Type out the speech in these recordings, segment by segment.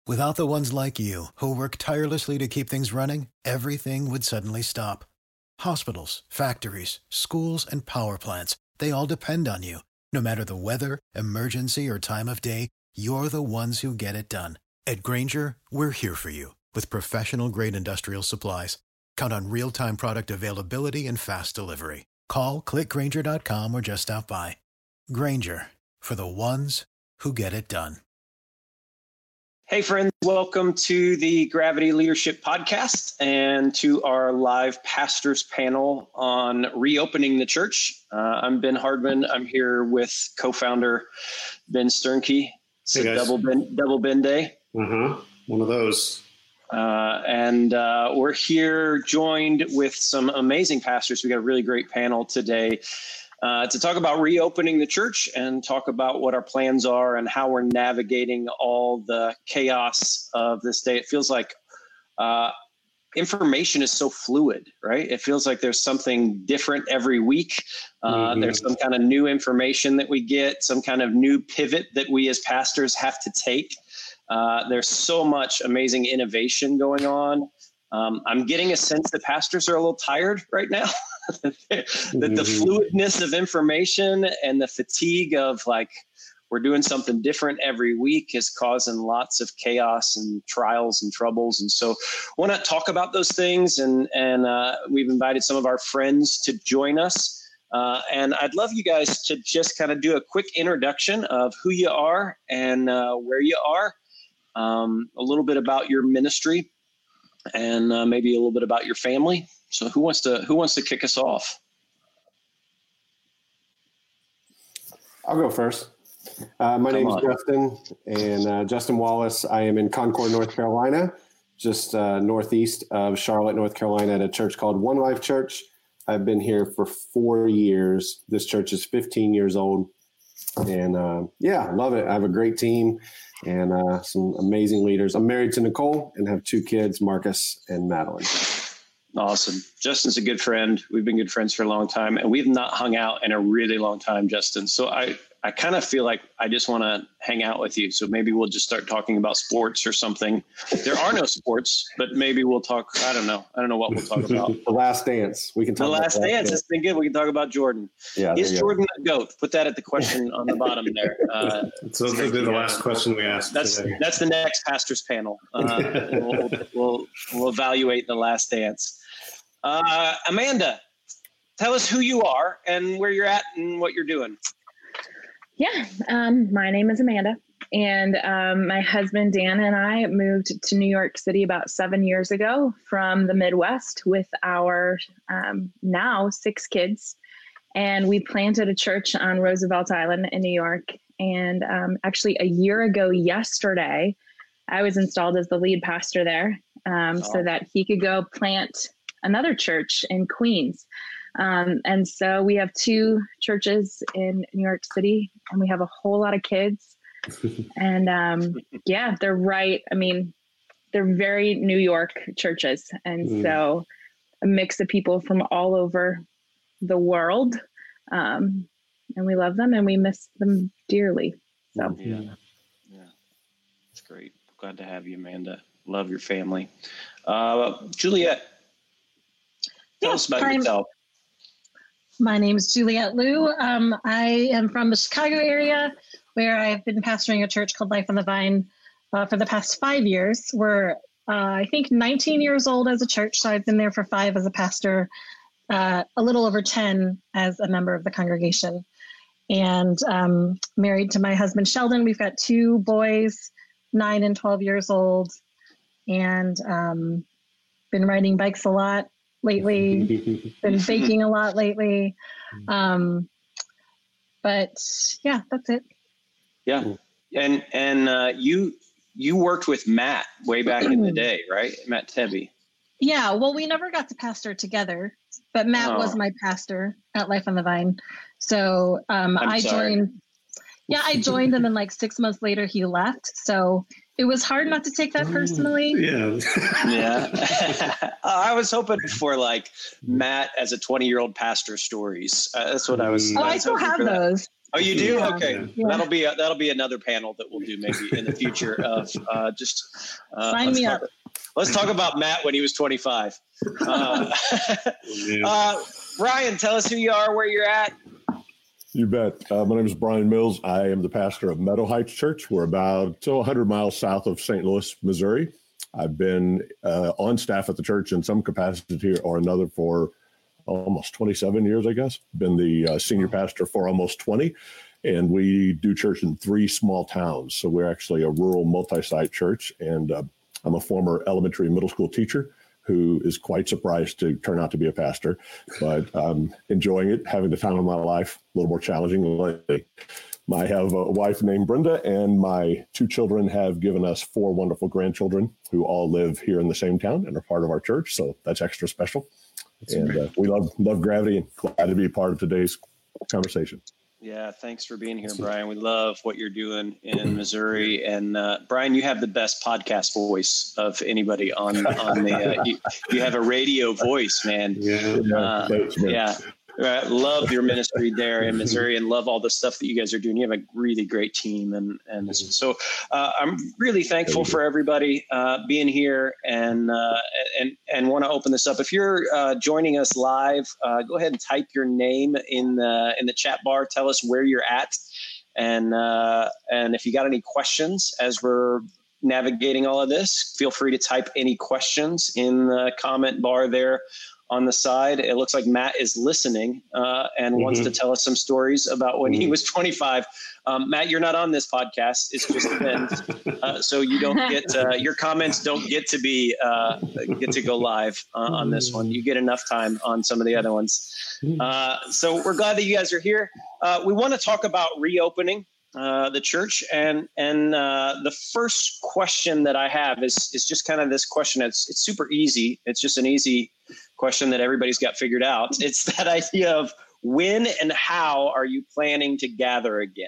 Without the ones like you, who work tirelessly to keep things running, everything would suddenly stop. Hospitals, factories, schools, and power plants, they all depend on you. No matter the weather, emergency, or time of day, you're the ones who get it done. At Grainger, we're here for you with professional-grade industrial supplies. Count on real-time product availability and fast delivery. Call, clickgrainger.com, or just stop by. Grainger, for the ones who get it done. Hey friends, welcome to the Gravity Leadership Podcast and to our live pastors panel on reopening the church. I'm Ben Hardman. I'm here with co-founder Ben Sternke. It's hey a double Ben day. One of those. And we're here joined with some amazing pastors. We got a really great panel today to talk about reopening the church and talk about what our plans are and how we're navigating all the chaos of this day. It feels like information is so fluid, right? It feels like there's something different every week. There's some kind of new information that we get, some kind of new pivot that we as pastors have to take. There's so much amazing innovation going on. I'm getting a sense that pastors are a little tired right now. that the fluidness of information and the fatigue of like we're doing something different every week is causing lots of chaos and trials and troubles. And so I want to talk about those things. And we've invited some of our friends to join us. And I'd love you guys to just kind of do a quick introduction of who you are and where you are, a little bit about your ministry, and maybe a little bit about your family. So who wants to kick us off? I'll go first. My name is Justin, and Justin Wallace. I am in Concord, North Carolina, just northeast of Charlotte, North Carolina, at a church called One Life Church. I've been here for 4 years. This church is 15 years old, and love it. I have a great team and some amazing leaders. I'm married to Nicole and have 2 kids, Marcus and Madeline. Awesome. Justin's a good friend. We've been good friends for a long time, and we've not hung out in a really long time, Justin. So I kind of feel like I just want to hang out with you. So maybe we'll just start talking about sports or something. There are no sports, but maybe we'll talk. I don't know what we'll talk about. The Last Dance. We can talk about The Last Dance. It's been good. We can talk about Jordan. Yeah, is Jordan a GOAT? Put that at the question on the bottom there. So this will be the last question we ask. That's the next pastors panel. We'll evaluate The Last Dance. Amanda, tell us who you are and where you're at and what you're doing. Yeah, my name is Amanda, and my husband Dan and I moved to New York City about 7 years ago from the Midwest with our now 6 kids, and we planted a church on Roosevelt Island in New York. And actually, a year ago yesterday, I was installed as the lead pastor there, so that he could go plant another church in Queens. And so we have 2 churches in New York City, and we have a whole lot of kids. And they're right. I mean, they're very New York churches. And so a mix of people from all over the world. And we love them and we miss them dearly. So yeah, it's great. Glad to have you, Amanda. Love your family. Juliet, tell us about yourself. My name is Juliet Liu. I am from the Chicago area, where I've been pastoring a church called Life on the Vine for the past 5 years. We're, I think, 19 years old as a church, so I've been there for 5 as a pastor, a little over 10 as a member of the congregation. And married to my husband, Sheldon. We've got 2 boys, 9 and 12 years old, and been riding bikes a lot lately, been baking a lot lately. But yeah, that's it. Yeah. And you worked with Matt way back in the day, right? Matt Tebby. Yeah. Well, we never got to pastor together, but Matt was my pastor at Life on the Vine. So I joined him, and like 6 months later he left. So it was hard not to take that personally. Yeah. Yeah. I was hoping for like Matt as a 20-year-old pastor stories. That's what I was. Oh, I still have those. Oh, you do? Yeah. Okay. Yeah. That'll be another panel that we'll do maybe in the future of Sign me up. Let's talk about Matt when he was 25. Brian, tell us who you are, where you're at. You bet. My name is Brian Mills. I am the pastor of Meadow Heights Church. We're about 100 miles south of St. Louis, Missouri. I've been on staff at the church in some capacity or another for almost 27 years, I guess. Been the senior pastor for almost 20. And we do church in 3 small towns. So we're actually a rural multi-site church. And I'm a former elementary and middle school teacher who is quite surprised to turn out to be a pastor, but I'm enjoying it, having the time of my life, a little more challenging lately. I have a wife named Brenda, and my 2 children have given us 4 wonderful grandchildren who all live here in the same town and are part of our church, so that's extra special. We love Gravity, and glad to be part of today's conversation. Yeah, thanks for being here, Brian. We love what you're doing in Missouri. And Brian, you have the best podcast voice of anybody on the. You have a radio voice, man. Yeah. Love your ministry there in Missouri, and love all the stuff that you guys are doing. You have a really great team, and so I'm really thankful for everybody being here, and want to open this up. If you're joining us live, go ahead and type your name in the chat bar. Tell us where you're at, and if you got any questions as we're navigating all of this, feel free to type any questions in the comment bar there on the side. It looks like Matt is listening and wants to tell us some stories about when he was 25. Matt, you're not on this podcast. It's just been, so you don't get your comments don't get to be get to go live on this one. You get enough time on some of the other ones. So we're glad that you guys are here. We want to talk about reopening the church, and the first question that I have is just kind of this question. It's super easy. It's just an easy question that everybody's got figured out. It's that idea of when and how are you planning to gather again?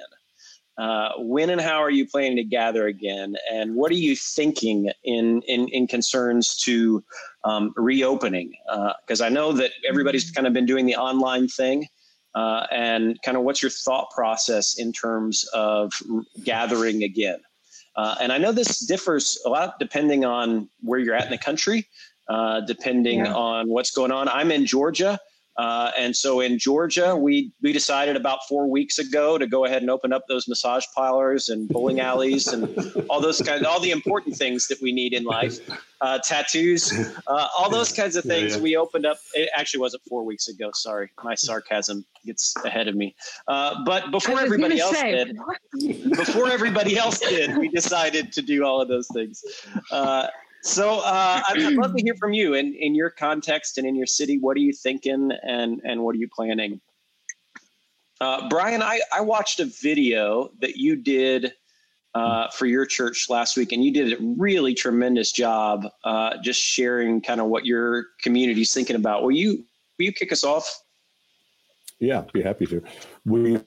When and how are you planning to gather again? And what are you thinking in concerns to reopening? Because I know that everybody's kind of been doing the online thing. And kind of what's your thought process in terms of gathering again? And I know this differs a lot depending on where you're at in the country, depending on what's going on. I'm in Georgia. And so in Georgia, we decided about 4 weeks ago to go ahead and open up those massage parlors and bowling alleys and all the important things that we need in life, tattoos, all those kinds of things. Yeah. We opened up. It actually wasn't 4 weeks ago. Sorry, my sarcasm gets ahead of me. But before everybody else did, we decided to do all of those things. So I'd love to hear from you in your context and in your city. What are you thinking and what are you planning? Brian, I watched a video that you did for your church last week, and you did a really tremendous job just sharing kind of what your community's thinking about. Will you kick us off? Yeah, be happy to. We,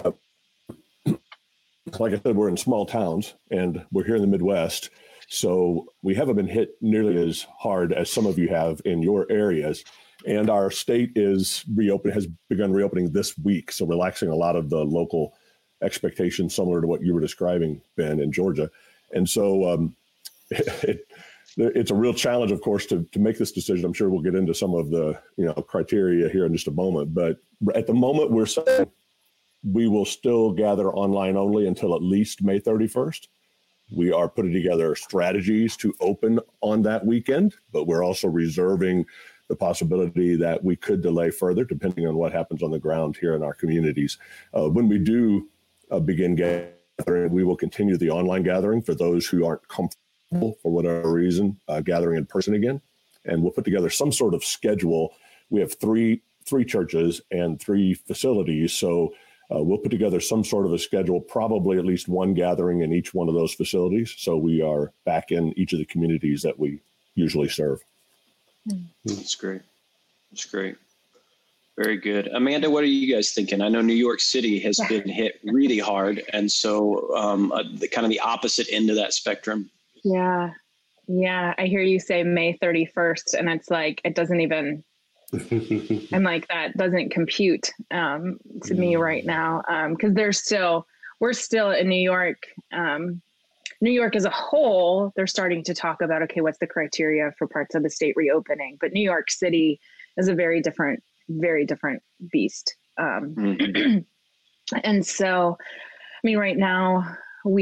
like I said, we're in small towns, and we're here in the Midwest. So we haven't been hit nearly as hard as some of you have in your areas. And our state has begun reopening this week. So relaxing a lot of the local expectations, similar to what you were describing, Ben, in Georgia. And so it's a real challenge, of course, to make this decision. I'm sure we'll get into some of the criteria here in just a moment. But at the moment, we're saying we will still gather online only until at least May 31st. We are putting together strategies to open on that weekend, but we're also reserving the possibility that we could delay further depending on what happens on the ground here in our communities. When we do begin gathering, we will continue the online gathering for those who aren't comfortable for whatever reason gathering in person again. And we'll put together some sort of schedule. We have three churches and 3 facilities, so we'll put together some sort of a schedule, probably at least one gathering in each one of those facilities. So we are back in each of the communities that we usually serve. That's great. That's great. Very good. Amanda, what are you guys thinking? I know New York City has been hit really hard. And so kind of the opposite end of that spectrum. Yeah. I hear you say May 31st, and it's like, it doesn't even And like, that doesn't compute to me right now. Cause we're still in New York. New York as a whole, they're starting to talk about, okay, what's the criteria for parts of the state reopening? But New York City is a very different beast. And so, I mean, right now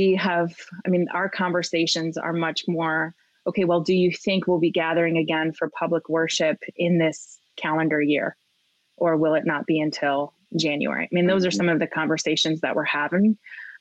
our conversations are much more, okay, well, do you think we'll be gathering again for public worship in this calendar year? Or will it not be until January? I mean, those are some of the conversations that we're having.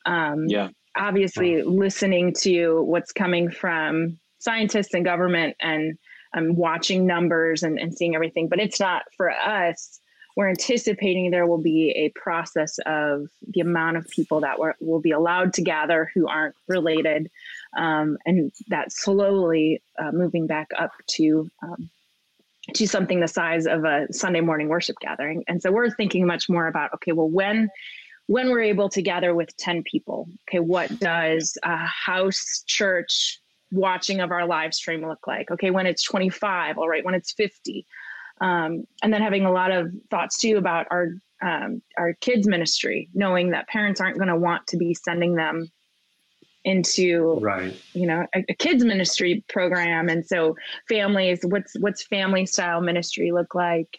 Obviously, listening to what's coming from scientists and government, and watching numbers and seeing everything. But it's not for us. We're anticipating there will be a process of the amount of people that will be allowed to gather who aren't related, and that slowly moving back up to something the size of a Sunday morning worship gathering. And so we're thinking much more about, okay, well, when we're able to gather with 10 people, okay, what does a house church watching of our live stream look like? Okay, when it's 25, all right, when it's 50. And then having a lot of thoughts too about our kids ministry, knowing that parents aren't going to want to be sending them into, a kids ministry program. And so families, what's family style ministry look like?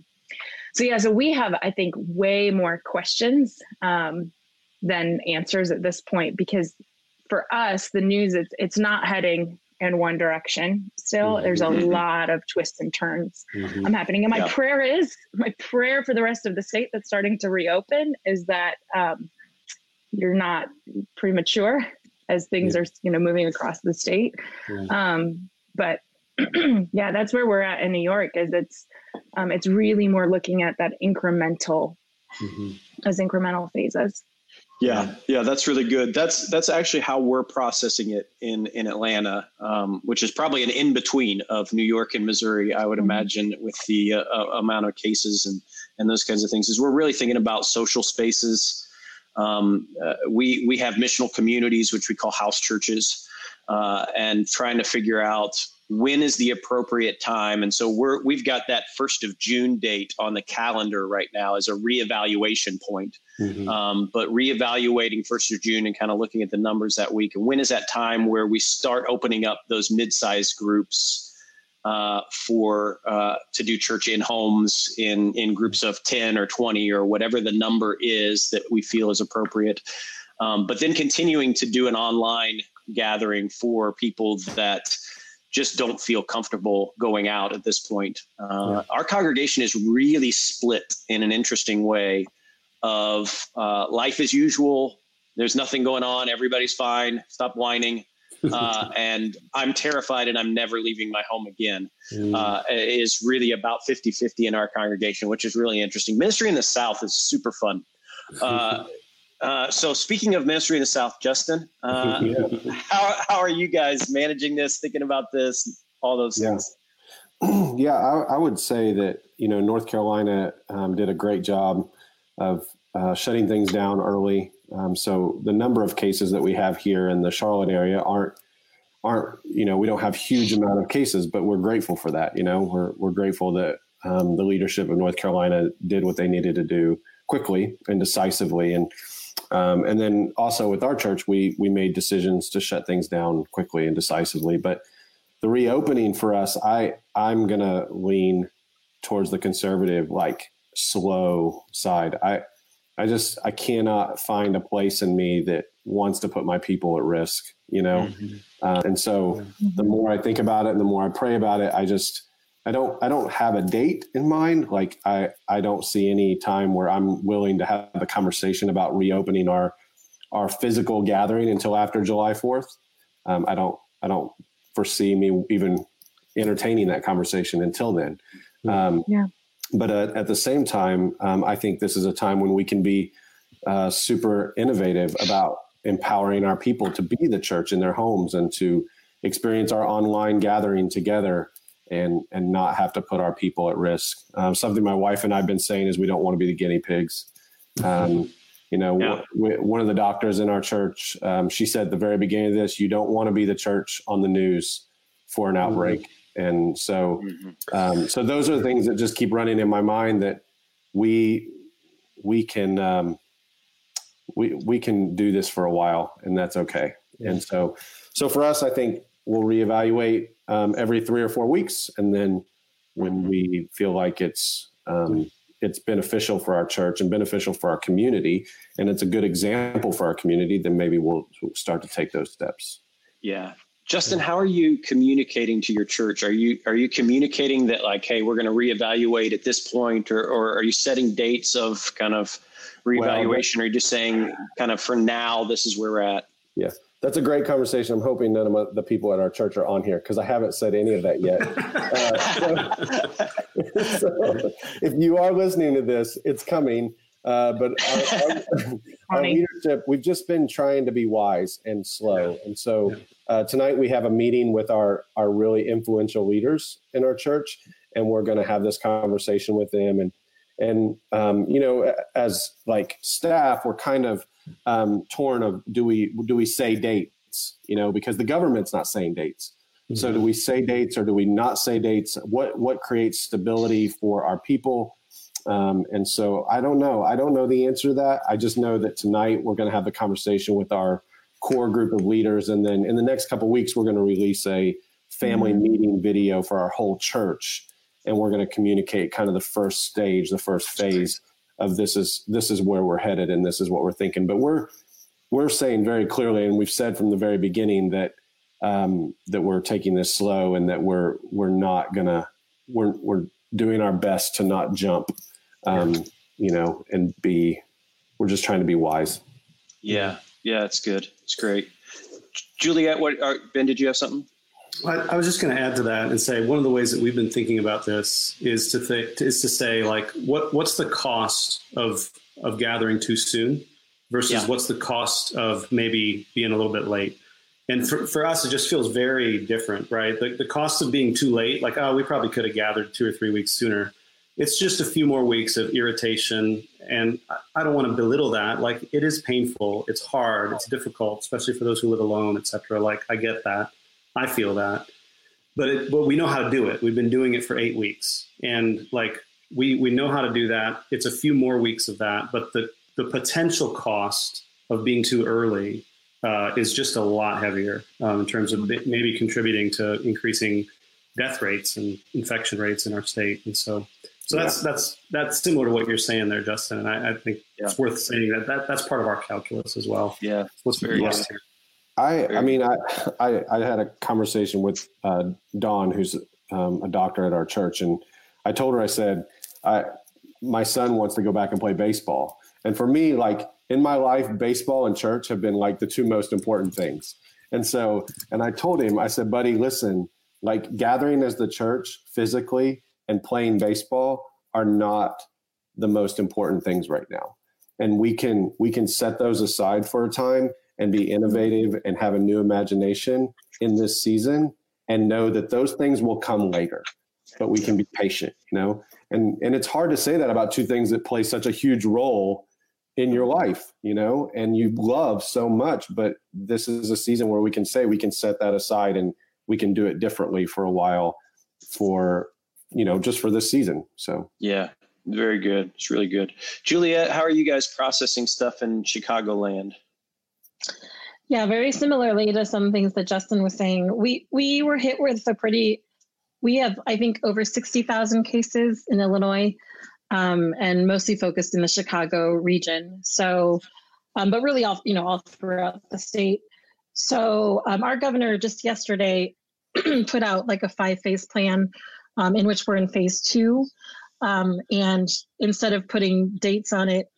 So we have, I think, way more questions than answers at this point, because for us, the news, it's not heading in one direction. Still, there's a lot of twists and turns happening. And my prayer for the rest of the state that's starting to reopen is that you're not premature as things are, moving across the state. But that's where we're at in New York. Is it's really more looking at that incremental as incremental phases. Yeah, that's really good. That's actually how we're processing it in Atlanta, which is probably an in-between of New York and Missouri, I would imagine, with the amount of cases and those kinds of things. Is we're really thinking about social spaces. We have missional communities, which we call house churches, and trying to figure out when is the appropriate time. And so we've got that 1st of June date on the calendar right now as a reevaluation point. But reevaluating 1st of June and kind of looking at the numbers that week. And when is that time where we start opening up those mid-sized groups to do church in homes in groups of 10 or 20 or whatever the number is that we feel is appropriate. But then continuing to do an online gathering for people that just don't feel comfortable going out at this point. Our congregation is really split in an interesting way of life as usual. There's nothing going on. Everybody's fine. Stop whining. And I'm terrified and I'm never leaving my home again. Is really about 50-50 in our congregation, which is really interesting. Ministry in the South is super fun. So speaking of ministry in the South, Justin, how are you guys managing this, thinking about this, all those things? I would say that, North Carolina did a great job of shutting things down early. So the number of cases that we have here in the Charlotte area aren't, we don't have huge amount of cases, but we're grateful for that. We're grateful that the leadership of North Carolina did what they needed to do quickly and decisively. And then also with our church, we made decisions to shut things down quickly and decisively. But the reopening for us, I'm going to lean towards the conservative, slow side. I cannot find a place in me that wants to put my people at risk, and so the more I think about it and the more I pray about it, I don't have a date in mind. I don't see any time where I'm willing to have a conversation about reopening our physical gathering until after July 4th. I don't foresee me even entertaining that conversation until then. But at the same time, I think this is a time when we can be super innovative about empowering our people to be the church in their homes and to experience our online gathering together and not have to put our people at risk. Something my wife and I have been saying is we don't want to be the guinea pigs. One of the doctors in our church, she said at the very beginning of this, you don't want to be the church on the news for an outbreak. And so, so those are the things that just keep running in my mind, that we can do this for a while, and that's okay. And so for us, I think we'll reevaluate every 3 or 4 weeks, and then when we feel like it's beneficial for our church and beneficial for our community, and it's a good example for our community, then maybe we'll start to take those steps. Yeah. Justin, how are you communicating to your church? Are you communicating that, like, hey, we're going to reevaluate at this point, or are you setting dates of kind of reevaluation, or are you just saying kind of for now, this is where we're at? Yeah, that's a great conversation. I'm hoping none of the people at our church are on here, because I haven't said any of that yet. So if you are listening to this, it's coming. But our leadership, we've just been trying to be wise and slow. And so tonight we have a meeting with our really influential leaders in our church, and we're going to have this conversation with them. And as like staff, we're kind of torn of, do we say dates, because the government's not saying dates. So do we say dates, or do we not say dates? What creates stability for our people? And so I don't know the answer to that. I just know that tonight we're going to have the conversation with our core group of leaders. And then in the next couple of weeks, we're going to release a family meeting video for our whole church. And we're going to communicate kind of the first stage, the first phase of this is where we're headed, and this is what we're thinking. But we're saying very clearly, and we've said from the very beginning, that we're taking this slow, and that we're doing our best to not jump, and we're just trying to be wise. Yeah, it's good. It's great. Juliet, Ben, did you have something? I was just going to add to that and say, one of the ways that we've been thinking about this is to say, like, what's the cost of gathering too soon versus what's the cost of maybe being a little bit late. And for us, it just feels very different, right? The cost of being too late, like, we probably could have gathered 2 or 3 weeks sooner. It's just a few more weeks of irritation. And I don't want to belittle that. Like, it is painful. It's hard. It's difficult, especially for those who live alone, et cetera. Like, I get that. I feel that. But we know how to do it. We've been doing it for 8 weeks. And like, we know how to do that. It's a few more weeks of that. But the potential cost of being too early is just a lot heavier in terms of maybe contributing to increasing death rates and infection rates in our state. And so that's similar to what you're saying there, Justin. And I think it's worth saying that's part of our calculus as well. Yeah, what's very good. I had a conversation with Dawn, who's a doctor at our church, and I told her, I said, my son wants to go back and play baseball. And for me, like, in my life, baseball and church have been like the two most important things. And I told him, I said, buddy, listen, like, gathering as the church physically and playing baseball are not the most important things right now. And we can set those aside for a time and be innovative and have a new imagination in this season, and know that those things will come later, but we can be patient, and it's hard to say that about two things that play such a huge role in your life, and you love so much, but this is a season where we can say we can set that aside and we can do it differently for a while just for this season. So, yeah, very good. It's really good. Juliet, how are you guys processing stuff in Chicagoland? Yeah, very similarly to some things that Justin was saying, we were hit with we have, I think, over 60,000 cases in Illinois, and mostly focused in the Chicago region. So, but really all throughout the state. So our governor just yesterday put out like a 5-phase plan in which we're in phase 2. And instead of putting dates on it,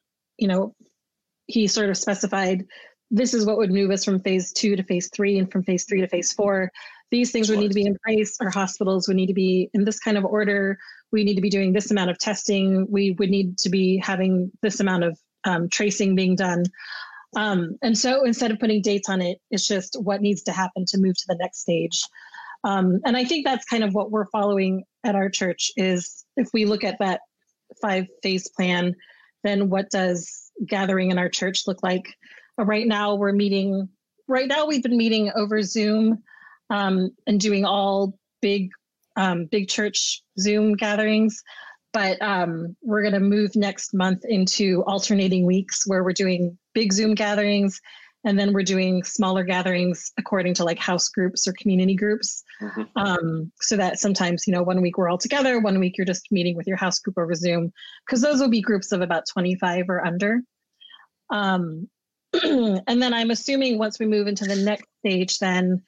he sort of specified this is what would move us from phase 2 to phase 3 and from phase 3 to phase 4. These things would need to be in place. Our hospitals would need to be in this kind of order. We need to be doing this amount of testing. We would need to be having this amount of tracing being done. And so instead of putting dates on it, it's just what needs to happen to move to the next stage. And I think that's kind of what we're following at our church is if we look at that 5-phase plan, then what does gathering in our church look like? Right now we've been meeting over Zoom and doing all big big church Zoom gatherings, but we're going to move next month into alternating weeks where we're doing big Zoom gatherings, and then we're doing smaller gatherings according to like house groups or community groups. So that sometimes, 1 week we're all together, 1 week you're just meeting with your house group over Zoom, because those will be groups of about 25 or under. And then I'm assuming once we move into the next stage, then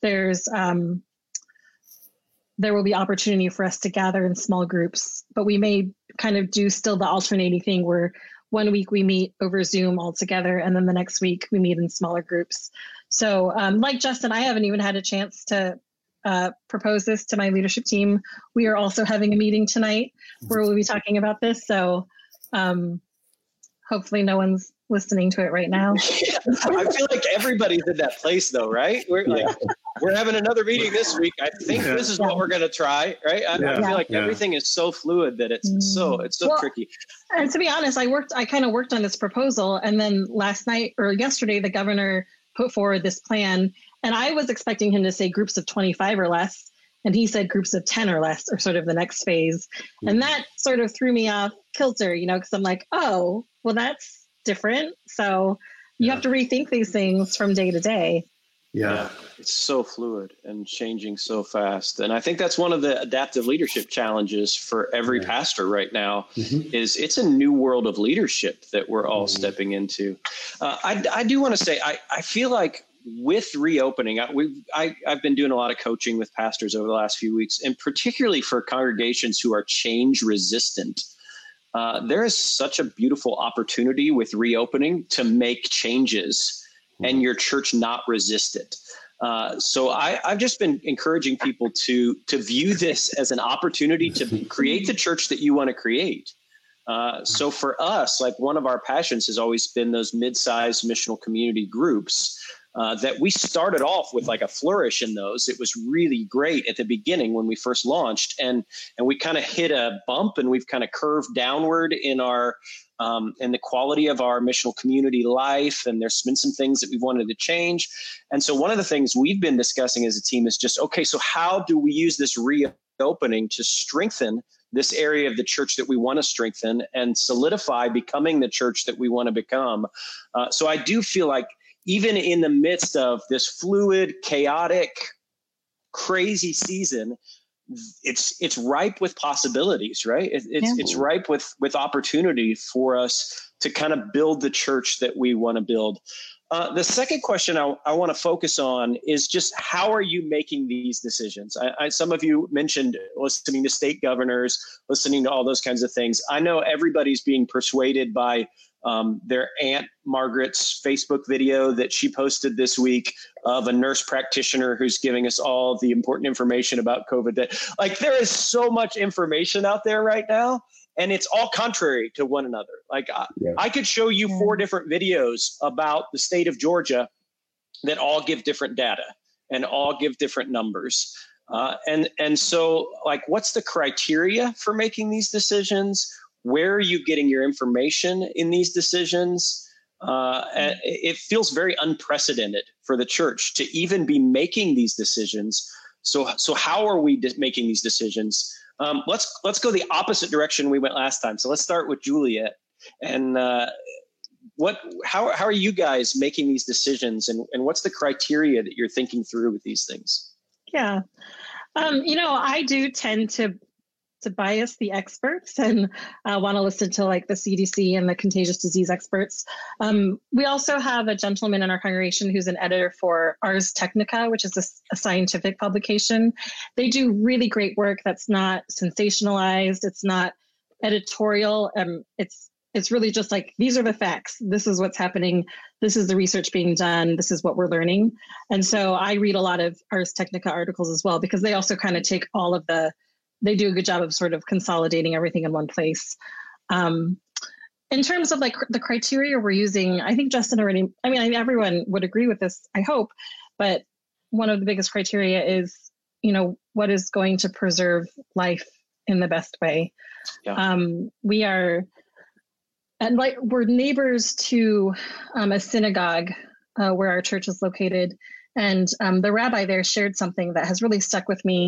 there will be opportunity for us to gather in small groups, but we may kind of do still the alternating thing where 1 week we meet over Zoom all together, and then the next week we meet in smaller groups. So like Justin, I haven't even had a chance to propose this to my leadership team. We are also having a meeting tonight where we'll be talking about this. So hopefully no one's listening to it right now. I feel like everybody's in that place though, right? We're having another meeting this week. I think this is what we're going to try, right? I feel like everything is so fluid that it's so tricky. And to be honest, I kind of worked on this proposal, and then last night or yesterday, the governor put forward this plan, and I was expecting him to say groups of 25 or less, and he said groups of 10 or less are sort of the next phase. And that sort of threw me off kilter, because I'm like, oh, well, that's different. So you have to rethink these things from day to day. Yeah, it's so fluid and changing so fast. And I think that's one of the adaptive leadership challenges for every pastor right now is it's a new world of leadership that we're all stepping into. I do want to say, I feel like with reopening, I've been doing a lot of coaching with pastors over the last few weeks, and particularly for congregations who are change resistant. There is such a beautiful opportunity with reopening to make changes and your church not resist it. So I've just been encouraging people to view this as an opportunity to create the church that you want to create. So for us, like one of our passions has always been those mid-sized missional community groups that we started off with like a flourish in those. It was really great at the beginning when we first launched, and we kind of hit a bump, and we've kind of curved downward in our and the quality of our missional community life. And there's been some things that we've wanted to change. And so one of the things we've been discussing as a team is just, okay, so how do we use this reopening to strengthen this area of the church that we want to strengthen and solidify becoming the church that we want to become? So I do feel like even in the midst of this fluid, chaotic, crazy season, it's ripe with possibilities, right? It's ripe with opportunity for us to kind of build the church that we want to build. The second question I want to focus on is just how are you making these decisions? Some of you mentioned listening to state governors, listening to all those kinds of things. I know everybody's being persuaded by their Aunt Margaret's Facebook video that she posted this week of a nurse practitioner who's giving us all the important information about COVID. Like there is so much information out there right now, and it's all contrary to one another. Like I could show you 4 different videos about the state of Georgia that all give different data and all give different numbers. And so like, what's the criteria for making these decisions? Where are you getting your information in these decisions? It feels very unprecedented for the church to even be making these decisions. So how are we making these decisions? Let's go the opposite direction we went last time. So let's start with Juliet. And how are you guys making these decisions, and what's the criteria that you're thinking through with these things? Yeah, I do tend to bias the experts and want to listen to like the CDC and the contagious disease experts. We also have a gentleman in our congregation who's an editor for Ars Technica, which is a scientific publication. They do really great work that's not sensationalized. It's not editorial. It's really just like, these are the facts. This is what's happening. This is the research being done. This is what we're learning. And so I read a lot of Ars Technica articles as well, because they also kind of take all of they do a good job of sort of consolidating everything in one place. In terms of like the criteria we're using, I think Justin already, everyone would agree with this, I hope, but one of the biggest criteria is, what is going to preserve life in the best way. Yeah. We're neighbors to a synagogue where our church is located. And the rabbi there shared something that has really stuck with me.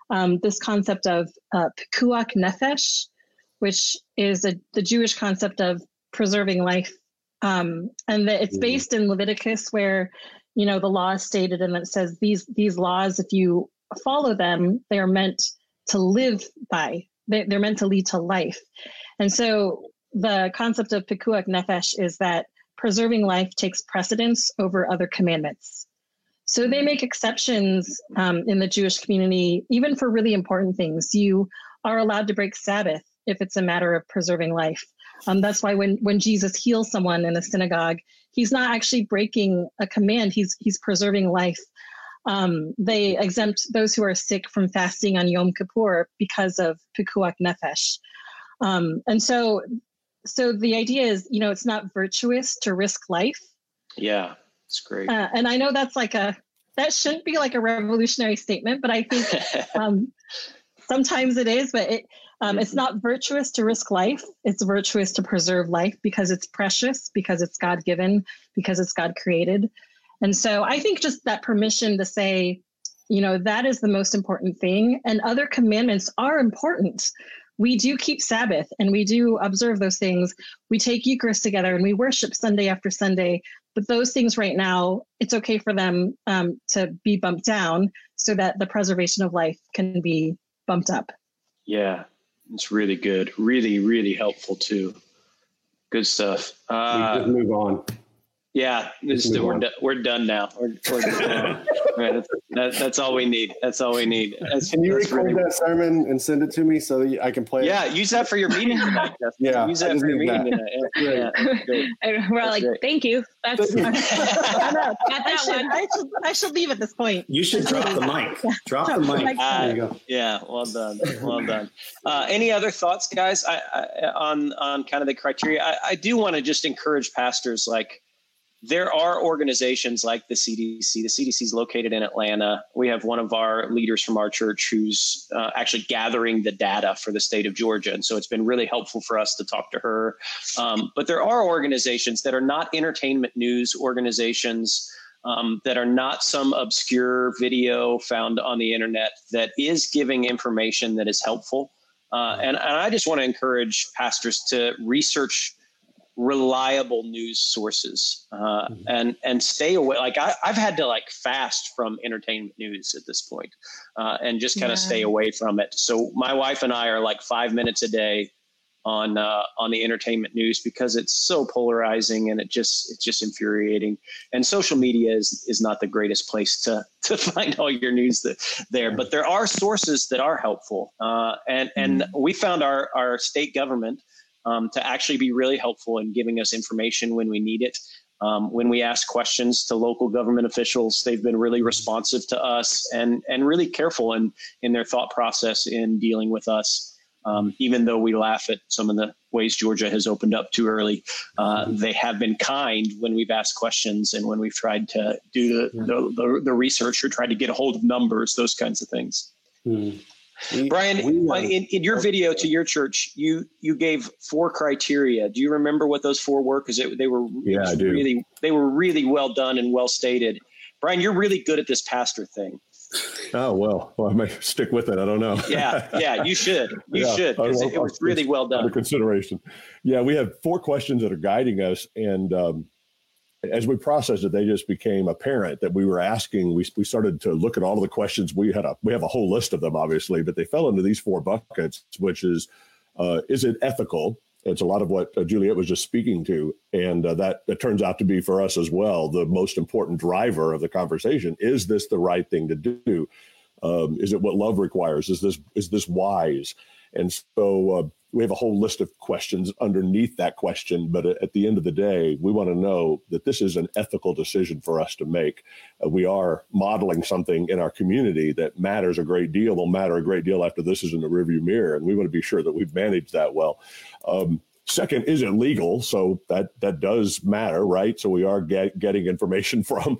this concept of pikuach nefesh, which is the Jewish concept of preserving life. And it's based in Leviticus, where, the law is stated, and it says these laws, if you follow them, they are meant to live by. They're meant to lead to life. And so the concept of pikuach nefesh is that preserving life takes precedence over other commandments. So they make exceptions in the Jewish community, even for really important things. You are allowed to break Sabbath if it's a matter of preserving life. That's why when Jesus heals someone in a synagogue, he's not actually breaking a command, he's preserving life. They exempt those who are sick from fasting on Yom Kippur because of pikuach nefesh. And so the idea is, it's not virtuous to risk life. Yeah, it's great. And I know that's that shouldn't be like a revolutionary statement, but I think sometimes it is, but it's not virtuous to risk life. It's virtuous to preserve life because it's precious, because it's God-given, because it's God-created. And so I think just that permission to say, that is the most important thing. And other commandments are important. We do keep Sabbath and we do observe those things. We take Eucharist together and we worship Sunday after Sunday. But those things right now, it's okay for them to be bumped down so that the preservation of life can be bumped up. Yeah, it's really good. Really, really helpful too. Good stuff. We just move on. Yeah, we're done now. We're done. Right, that's all we need. That's all we need. Can you record that sermon and send it to me so that I can play it? Yeah, use that for your meeting tonight. Yeah, use that for your meeting tonight. Yeah, we're all like, great. Thank you. That's I should leave at this point. You should drop the mic. Drop the mic. There you go. Yeah, well done. Well done. Any other thoughts, guys? On kind of the criteria? I do want to just encourage pastors, there are organizations like the CDC. The CDC is located in Atlanta. We have one of our leaders from our church who's actually gathering the data for the state of Georgia. And so it's been really helpful for us to talk to her. But there are organizations that are not entertainment news organizations, that are not some obscure video found on the internet, that is giving information that is helpful. And I just want to encourage pastors to research reliable news sources and stay away. I've had to fast from entertainment news at this point and just kind of stay away from it. So my wife and I are 5 minutes a day on the entertainment news because it's so polarizing and it's just infuriating. And social media is not the greatest place to find all your news there, but there are sources that are helpful. And we found our state government to actually be really helpful in giving us information when we need it. When we ask questions to local government officials, they've been really responsive to us and really careful in their thought process in dealing with us. Even though we laugh at some of the ways Georgia has opened up too early, they have been kind when we've asked questions and when we've tried to do the research or tried to get a hold of numbers, those kinds of things. Brian, in your video to your church, you gave 4 criteria. Do you remember what those 4 were? Because they were really well done and well stated. Brian, you're really good at this pastor thing. Oh, well, I may stick with it. I don't know. Yeah, you should. You should, because it was really well done. Under consideration. Yeah, we have 4 questions that are guiding us, and as we processed it, they just became apparent that we were asking. We started to look at all of the questions. We have a whole list of them, obviously, but they fell into these 4 buckets, which is it ethical? It's a lot of what Juliet was just speaking to, and that turns out to be for us as well the most important driver of the conversation. Is this the right thing to do? Is it what love requires? Is this wise? And so we have a whole list of questions underneath that question. But at the end of the day, we want to know that this is an ethical decision for us to make. We are modeling something in our community that matters a great deal. Will matter a great deal after this is in the rearview mirror. And we want to be sure that we've managed that well. Second, is it legal? So that does matter, right? So we are getting information from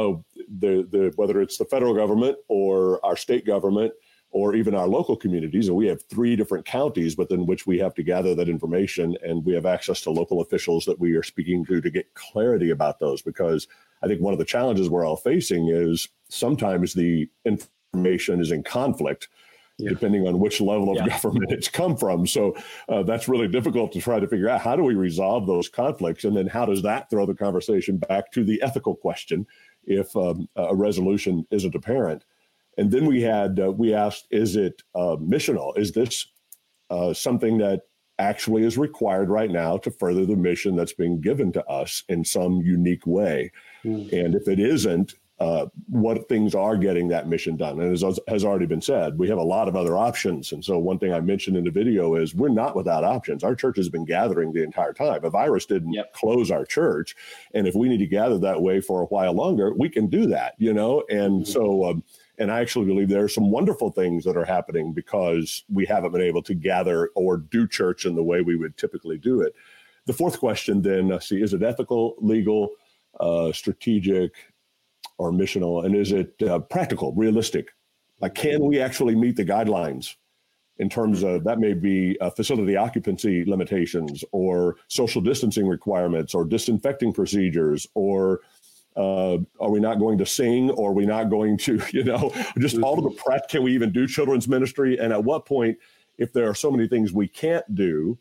whether it's the federal government or our state government or even our local communities. And we have 3 different counties within which we have to gather that information. And we have access to local officials that we are speaking to get clarity about those, because I think one of the challenges we're all facing is sometimes the information is in conflict depending on which level of government it's come from. So that's really difficult to try to figure out, how do we resolve those conflicts? And then how does that throw the conversation back to the ethical question if a resolution isn't apparent? And then we asked, is it missional? Is this something that actually is required right now to further the mission that's being given to us in some unique way? And if it isn't, what things are getting that mission done? And as has already been said, we have a lot of other options. And so one thing I mentioned in the video is we're not without options. Our church has been gathering the entire time. A virus didn't close our church. And if we need to gather that way for a while longer, we can do that, And so, and I actually believe there are some wonderful things that are happening because we haven't been able to gather or do church in the way we would typically do it. The fourth question then, is it ethical, legal, strategic, or missional? And is it practical, realistic? Like, can we actually meet the guidelines in terms of, that may be facility occupancy limitations or social distancing requirements or disinfecting procedures, or are we not going to sing, or are we not going to, just all of the can we even do children's ministry? And at what point, if there are so many things we can't do,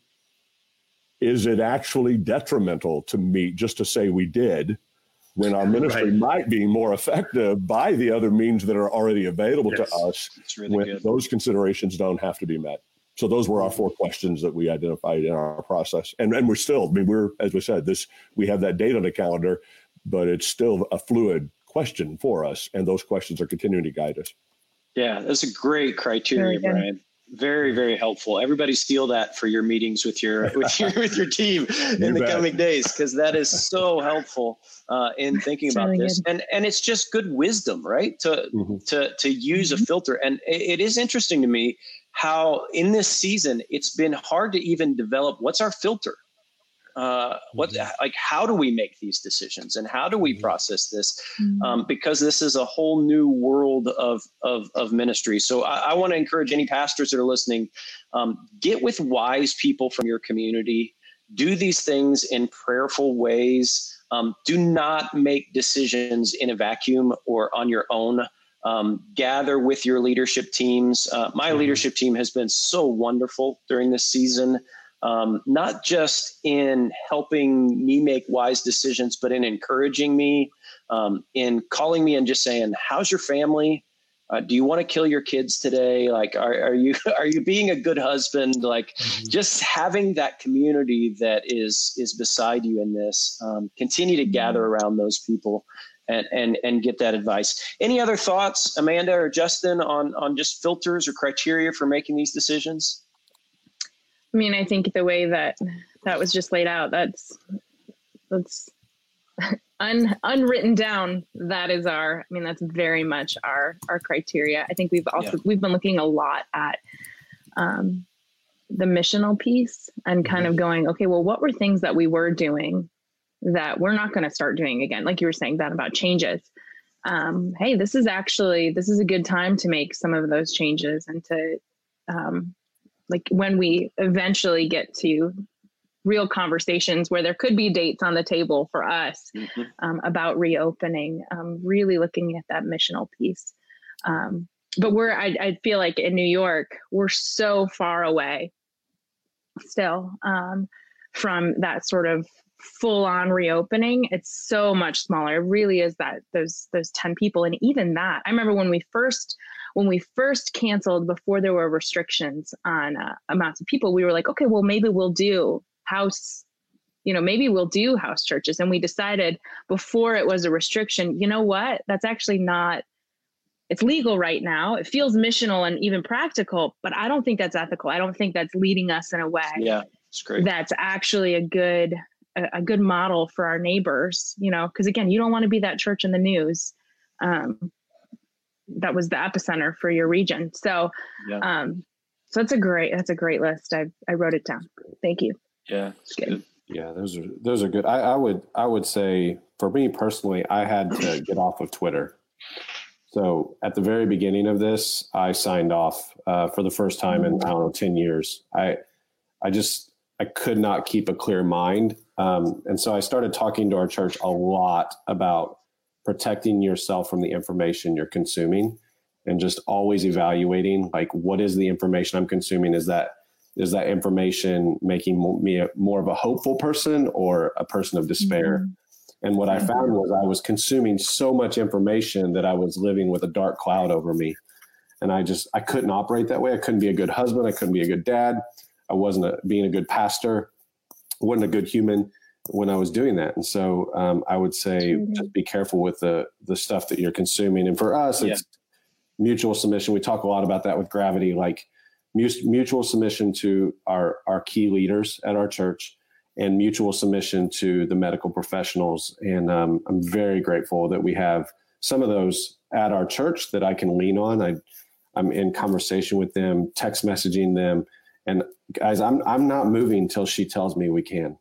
is it actually detrimental to meet just to say we did, when our ministry might be more effective by the other means that are already available to us, when those considerations don't have to be met? So those were our four questions that we identified in our process. And we're still, we're, as we said, we have that date on the calendar, but it's still a fluid question for us. And those questions are continuing to guide us. Yeah, that's a great criteria, Brian. Very, very helpful. Everybody steal that for your meetings with your team in the coming days, because that is so helpful in thinking about this. And it's just good wisdom, right? To use a filter. And it is interesting to me how in this season it's been hard to even develop what's our filter. How do we make these decisions, and how do we process this? Because this is a whole new world of ministry. So I want to encourage any pastors that are listening, get with wise people from your community, do these things in prayerful ways. Do not make decisions in a vacuum or on your own. Gather with your leadership teams. My leadership team has been so wonderful during this season. Not just in helping me make wise decisions, but in encouraging me, in calling me and just saying, how's your family? Do you want to kill your kids today? Like, are you being a good husband? Like, just having that community that is beside you in this, continue to gather around those people and get that advice. Any other thoughts, Amanda or Justin, on just filters or criteria for making these decisions? I mean, I think the way that was just laid out, that's unwritten down. That's very much our criteria. I think we've been looking a lot at the missional piece and kind of going, okay, well, what were things that we were doing that we're not going to start doing again? Like you were saying that about changes. Hey, this is a good time to make some of those changes and to, like when we eventually get to real conversations where there could be dates on the table for us about reopening, really looking at that missional piece. But I feel like in New York, we're so far away still from that sort of full on reopening. It's so much smaller. It really is that those 10 people. And even that, I remember when we first canceled, before there were restrictions on amounts of people, we were like, okay, well, maybe we'll do house churches. And we decided before it was a restriction, you know what, that's actually not, it's legal right now. It feels missional and even practical, but I don't think that's ethical. I don't think that's leading us in a way it's great. That's actually a good model for our neighbors, because again, you don't want to be that church in the news. That was the epicenter for your region. So, so that's a great list. I wrote it down. Thank you. Yeah. It's good. Yeah, those are good. I would say for me personally, I had to get off of Twitter. So at the very beginning of this, I signed off for the first time in, 10 years. I could not keep a clear mind. And so I started talking to our church a lot about protecting yourself from the information you're consuming. and just always evaluating, like, what is the information I'm consuming? Is that information making me more of a hopeful person or a person of despair? Mm-hmm. And what I found was I was consuming so much information that I was living with a dark cloud over me. And I couldn't operate that way. I couldn't be a good husband. I couldn't be a good dad. I wasn't being a good pastor. I wasn't a good human when I was doing that. And so I would say just be careful with the stuff that you're consuming. And for us, it's mutual submission. We talk a lot about that with Gravity, like mutual submission to our key leaders at our church and mutual submission to the medical professionals. And I'm very grateful that we have some of those at our church that I can lean on. I'm in conversation with them, text messaging them. And guys, I'm not moving till she tells me we can.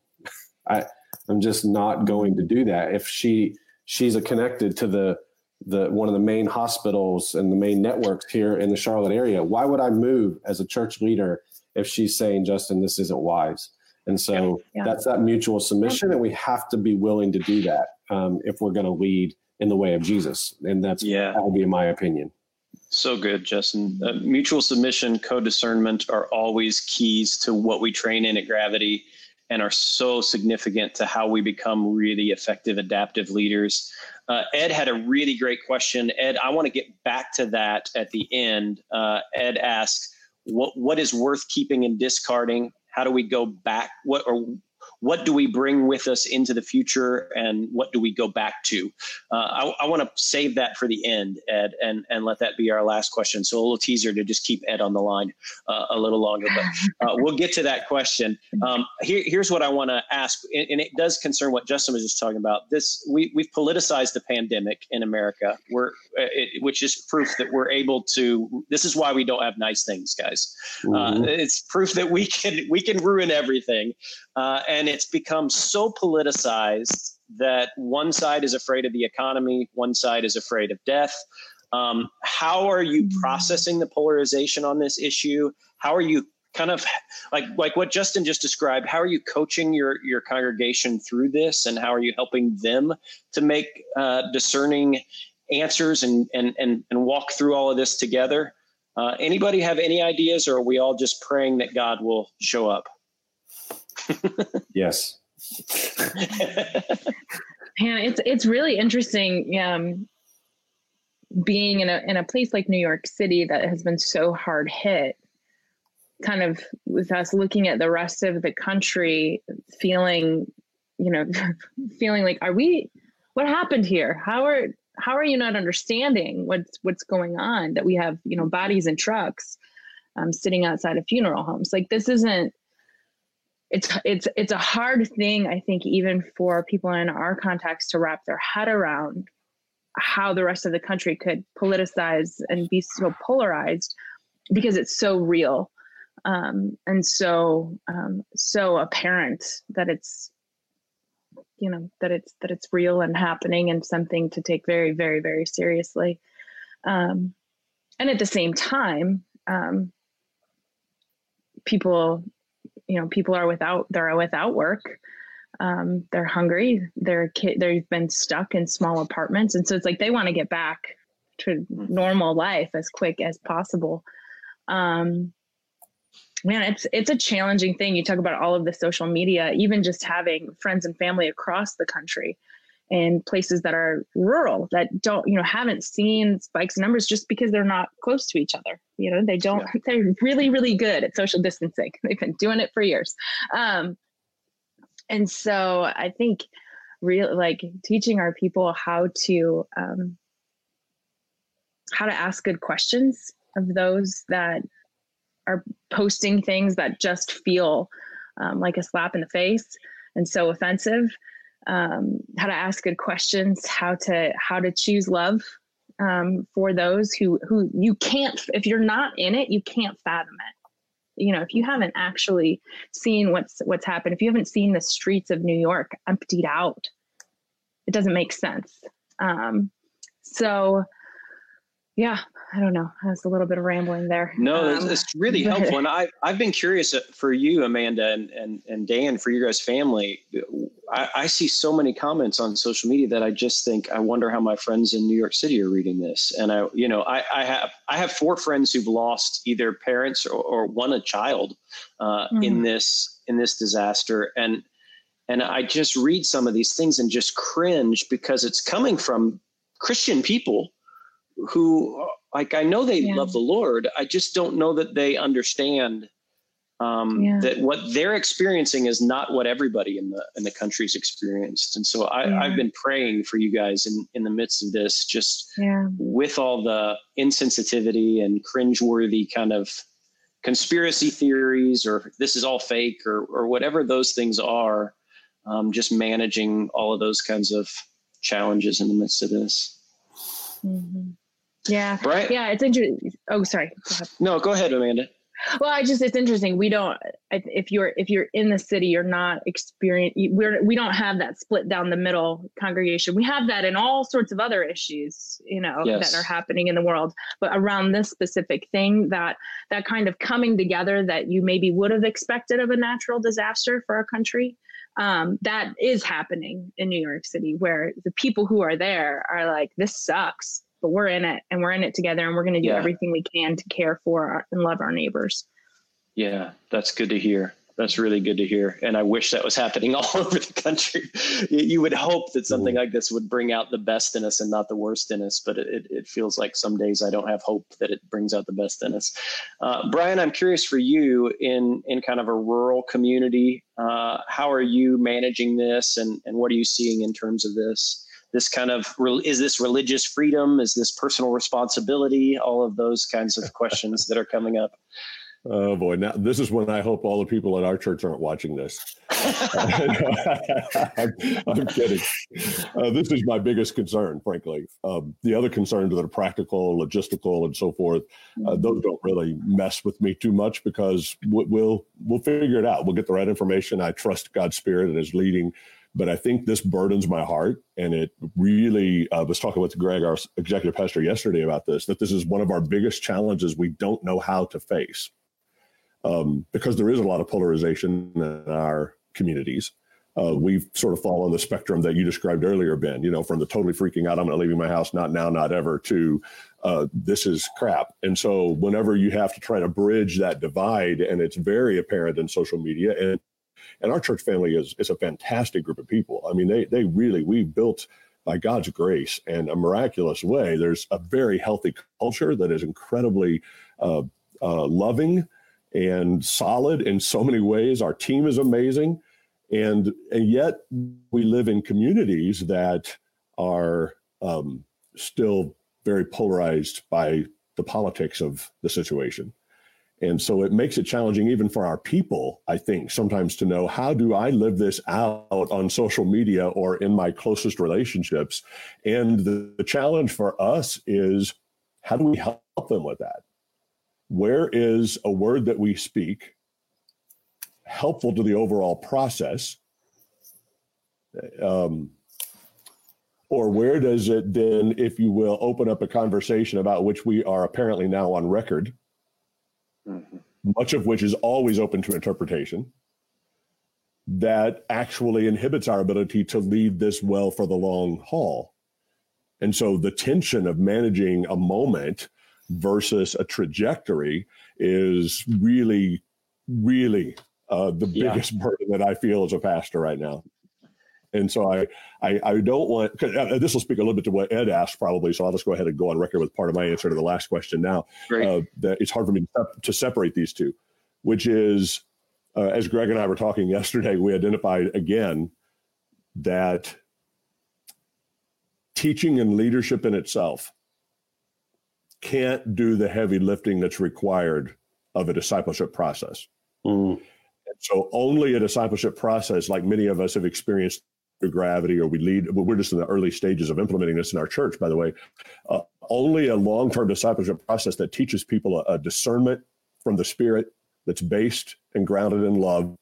I'm just not going to do that. If she's connected to the one of the main hospitals and the main networks here in the Charlotte area, why would I move as a church leader if she's saying, Justin, this isn't wise? And so that's that mutual submission, and we have to be willing to do that if we're going to lead in the way of Jesus. And that would be my opinion. So good, Justin. Mutual submission, co-discernment are always keys to what we train in at Gravity and are so significant to how we become really effective, adaptive leaders. Ed had a really great question. Ed, I want to get back to that at the end. Ed asks, what is worth keeping and discarding? How do we go back? What do we bring with us into the future, and what do we go back to? I want to save that for the end, Ed, and let that be our last question. So a little teaser to just keep Ed on the line a little longer, but we'll get to that question. Here's what I want to ask, and it does concern what Justin was just talking about. We've politicized the pandemic in America, which is proof that we're able to. This is why we don't have nice things, guys. It's proof that we can ruin everything, and it's become so politicized that one side is afraid of the economy, one side is afraid of death. How are you processing the polarization on this issue? How are you kind of like what Justin just described? How are you coaching your congregation through this, and how are you helping them to make discerning answers and walk through all of this together? Anybody have any ideas, or are we all just praying that God will show up? Yes. It's really interesting being in a place like New York City that has been so hard hit, kind of with us looking at the rest of the country, feeling like, what happened here? How are you not understanding what's going on, that we have, bodies in trucks sitting outside of funeral homes? Like, this isn't, it's a hard thing, I think, even for people in our context to wrap their head around how the rest of the country could politicize and be so polarized, because it's so real and so apparent that it's that it's real and happening, and something to take very, very, very seriously. And at the same time, people are without work. They're hungry. They've been stuck in small apartments. And so it's like, they want to get back to normal life as quick as possible. It's a challenging thing. You talk about all of the social media, even just having friends and family across the country in places that are rural, that don't, haven't seen spikes in numbers just because they're not close to each other. They're really, really good at social distancing. They've been doing it for years. And so I think teaching our people how to ask good questions of those that are posting things that just feel like a slap in the face and so offensive. How to ask good questions, how to choose love for those who you can't, if you're not in it, you can't fathom it. If you haven't actually seen what's happened, if you haven't seen the streets of New York emptied out, it doesn't make sense. So Yeah, I don't know. That's a little bit of rambling there. No, it's really helpful. And I've been curious for you, Amanda, and Dan, for your guys' family. I see so many comments on social media that I just think, I wonder how my friends in New York City are reading this. And I have 4 friends who've lost either parents or a child in this disaster. And I just read some of these things and just cringe, because it's coming from Christian people who, like, I know they love the Lord. I just don't know that they understand that what they're experiencing is not what everybody in the country's experienced. And so I've been praying for you guys in the midst of this, just with all the insensitivity and cringeworthy kind of conspiracy theories, or this is all fake, or whatever those things are, just managing all of those kinds of challenges in the midst of this. Mm-hmm. Yeah. Right. Yeah. It's interesting. Oh, sorry. Go ahead. No, go ahead, Amanda. Well, it's interesting. We don't, if you're in the city, you're not we don't have that split down the middle congregation. We have that in all sorts of other issues, that are happening in the world, but around this specific thing, that kind of coming together that you maybe would have expected of a natural disaster for our country. That is happening in New York City, where the people who are there are like, this sucks, but we're in it, and we're in it together, and we're going to do everything we can to care for and love our neighbors. Yeah, that's good to hear. That's really good to hear. And I wish that was happening all over the country. You would hope that something like this would bring out the best in us and not the worst in us. But it feels like some days I don't have hope that it brings out the best in us. Brian, I'm curious for you in kind of a rural community. How are you managing this, and what are you seeing in terms of this? This kind of, is this religious freedom? Is this personal responsibility? All of those kinds of questions that are coming up. Oh boy! Now this is when I hope all the people at our church aren't watching this. I'm kidding. This is my biggest concern, frankly. The other concerns that are practical, logistical, and so forth, those don't really mess with me too much, because we'll figure it out. We'll get the right information. I trust God's Spirit and His leading. But I think this burdens my heart, and it really, I was talking with Greg, our executive pastor, yesterday about this, that this is one of our biggest challenges we don't know how to face. Because there is a lot of polarization in our communities. We've sort of fallen on the spectrum that you described earlier, Ben, from the totally freaking out, I'm not leaving my house, not now, not ever, to this is crap. And so whenever you have to try to bridge that divide, and it's very apparent in social media, and our church family is a fantastic group of people. I mean, we've built, by God's grace and a miraculous way, there's a very healthy culture that is incredibly loving and solid in so many ways. Our team is amazing. And yet we live in communities that are still very polarized by the politics of the situation. And so it makes it challenging even for our people, I think, sometimes to know, how do I live this out on social media or in my closest relationships? And the challenge for us is, how do we help them with that? Where is a word that we speak helpful to the overall process? Or where does it then, if you will, open up a conversation about which we are apparently now on record, much of which is always open to interpretation, that actually inhibits our ability to lead this well for the long haul? And so the tension of managing a moment versus a trajectory is really, really the biggest burden that I feel as a pastor right now. And so I don't want, this will speak a little bit to what Ed asked probably, so I'll just go ahead and go on record with part of my answer to the last question now. That it's hard for me to separate these two, which is, as Greg and I were talking yesterday, we identified again that teaching and leadership in itself can't do the heavy lifting that's required of a discipleship process. And so only a discipleship process, like many of us have experienced through Gravity, or we lead, but we're just in the early stages of implementing this in our church, by the way, only a long-term discipleship process that teaches people a discernment from the Spirit that's based and grounded in love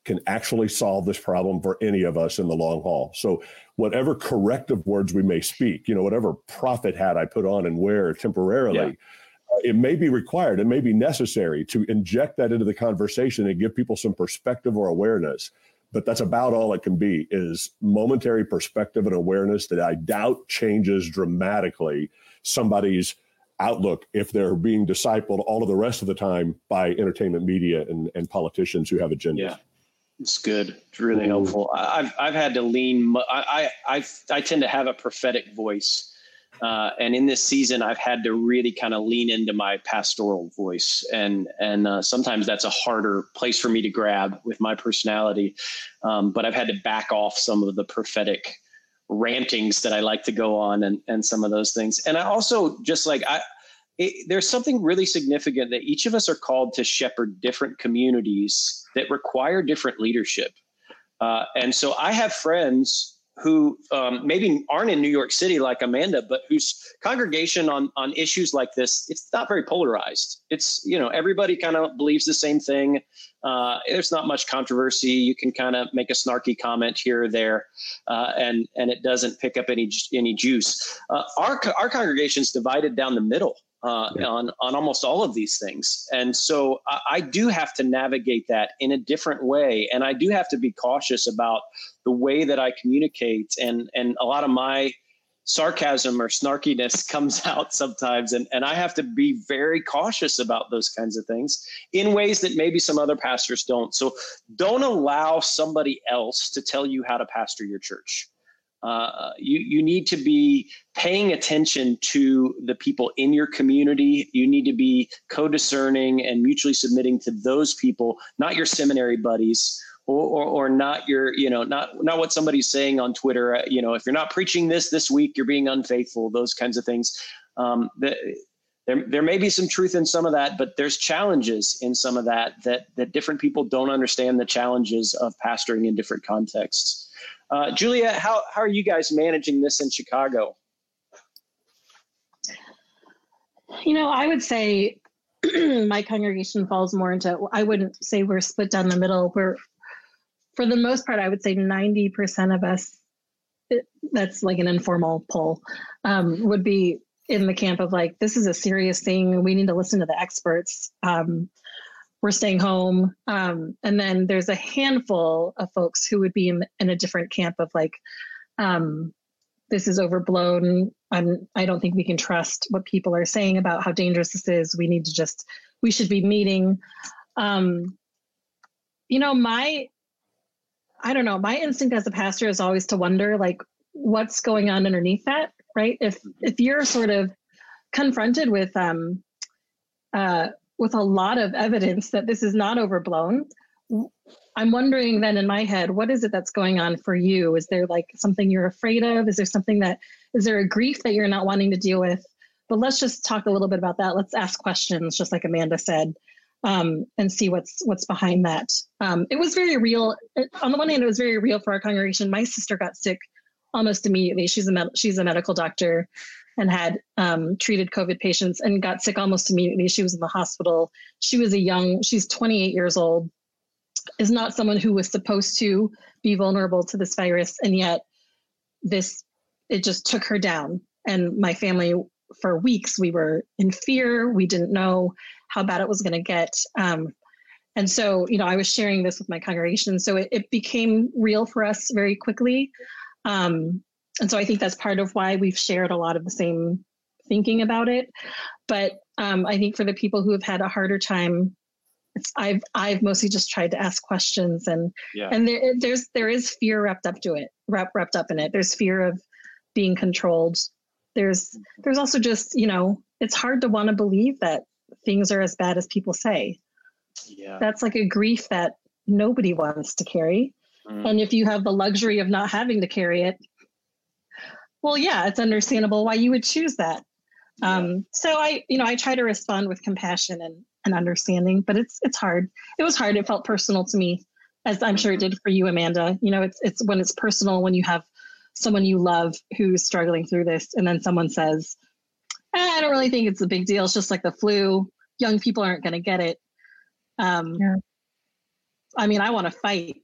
can actually solve this problem for any of us in the long haul. So whatever corrective words we may speak, whatever prophet hat I put on and wear temporarily, it may be required, it may be necessary to inject that into the conversation and give people some perspective or awareness. But that's about all it can be, is momentary perspective and awareness that I doubt changes dramatically somebody's outlook if they're being discipled all of the rest of the time by entertainment media and politicians who have agendas. Yeah, it's good. It's really helpful. I've had to lean. I tend to have a prophetic voice. And in this season, I've had to really kind of lean into my pastoral voice. And sometimes that's a harder place for me to grab with my personality. But I've had to back off some of the prophetic rantings that I like to go on and some of those things. And I also just there's something really significant that each of us are called to shepherd different communities that require different leadership. And so I have friends who maybe aren't in New York City like Amanda, but whose congregation on issues like this, it's not very polarized. It's, everybody kind of believes the same thing. There's not much controversy. You can kind of make a snarky comment here or there, and it doesn't pick up any juice. Our congregation's divided down the middle on almost all of these things. And so I do have to navigate that in a different way. And I do have to be cautious about the way that I communicate. And a lot of my sarcasm or snarkiness comes out sometimes. And I have to be very cautious about those kinds of things in ways that maybe some other pastors don't. So don't allow somebody else to tell you how to pastor your church. You need to be paying attention to the people in your community. You need to be co-discerning and mutually submitting to those people, not your seminary buddies or not your, not what somebody's saying on Twitter. If you're not preaching this week, you're being unfaithful, those kinds of things. There may be some truth in some of that, but there's challenges in some of that different people don't understand the challenges of pastoring in different contexts. Julia, how are you guys managing this in Chicago? I would say my congregation falls more into, I wouldn't say we're split down the middle. We're, for the most part, I would say 90% of us, that's like an informal poll, would be in the camp of this is a serious thing. We need to listen to the experts. We're staying home. And then there's a handful of folks who would be in a different camp of this is overblown. I don't think we can trust what people are saying about how dangerous this is. We should be meeting. My instinct as a pastor is always to wonder what's going on underneath that, right? If you're sort of confronted with a lot of evidence that this is not overblown, I'm wondering then in my head, what is it that's going on for you? Is there something you're afraid of? Is there a grief that you're not wanting to deal with? But let's just talk a little bit about that. Let's ask questions, just like Amanda said, and see what's behind that. It was very real. On the one hand, it was very real for our congregation. My sister got sick almost immediately. She's a medical doctor and had treated COVID patients and got sick almost immediately. She was in the hospital. She's 28 years old, is not someone who was supposed to be vulnerable to this virus. And yet it just took her down. And my family, for weeks, we were in fear. We didn't know how bad it was going to get. And so, I was sharing this with my congregation. So it became real for us very quickly. And so I think that's part of why we've shared a lot of the same thinking about it. But I think for the people who have had a harder time, I've mostly just tried to ask questions, and there is fear wrapped up in it. There's fear of being controlled. There's also just, it's hard to want to believe that things are as bad as people say. Yeah. That's a grief that nobody wants to carry. And if you have the luxury of not having to carry it, well, yeah, it's understandable why you would choose that. So I try to respond with compassion and understanding, but it's hard. It was hard. It felt personal to me, as I'm sure it did for you, Amanda. It's when it's personal, when you have someone you love who's struggling through this, and then someone says, I don't really think it's a big deal. It's just like the flu. Young people aren't going to get it. I mean, I want to fight.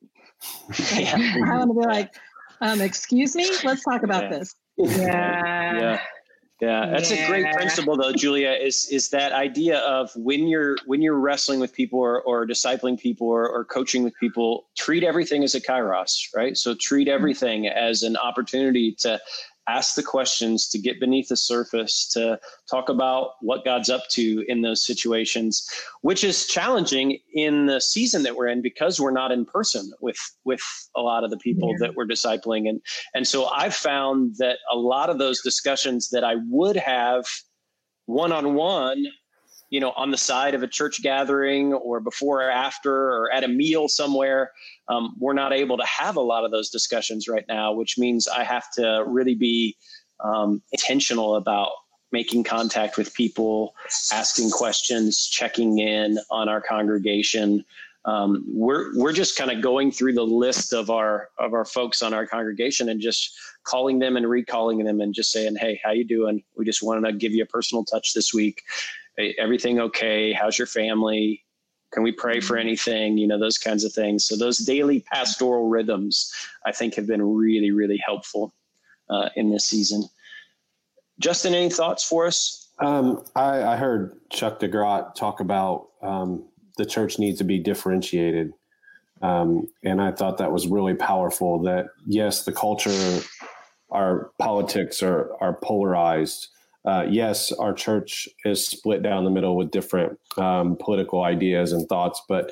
I want to be like, excuse me, let's talk about this. Yeah. That's a great principle, though, Julia. Is that idea of when you're wrestling with people or discipling people or coaching with people, treat everything as a kairos, right? So treat everything as an opportunity to ask the questions, to get beneath the surface, to talk about what God's up to in those situations, which is challenging in the season that we're in because we're not in person with a lot of the people that we're discipling. And so I've found that a lot of those discussions that I would have one-on-one, on the side of a church gathering or before or after or at a meal somewhere, we're not able to have a lot of those discussions right now, which means I have to really be intentional about making contact with people, asking questions, checking in on our congregation. We're just kind of going through the list of our folks on our congregation and just calling them and recalling them and just saying, hey, how you doing? We just wanted to give you a personal touch this week. Hey, everything okay? How's your family? Can we pray for anything? Those kinds of things. So those daily pastoral rhythms, I think, have been really, really helpful in this season. Justin, any thoughts for us? I heard Chuck DeGroat talk about the church needs to be differentiated. And I thought that was really powerful, that yes, the culture, our politics are polarized. Yes, our church is split down the middle with different political ideas and thoughts, but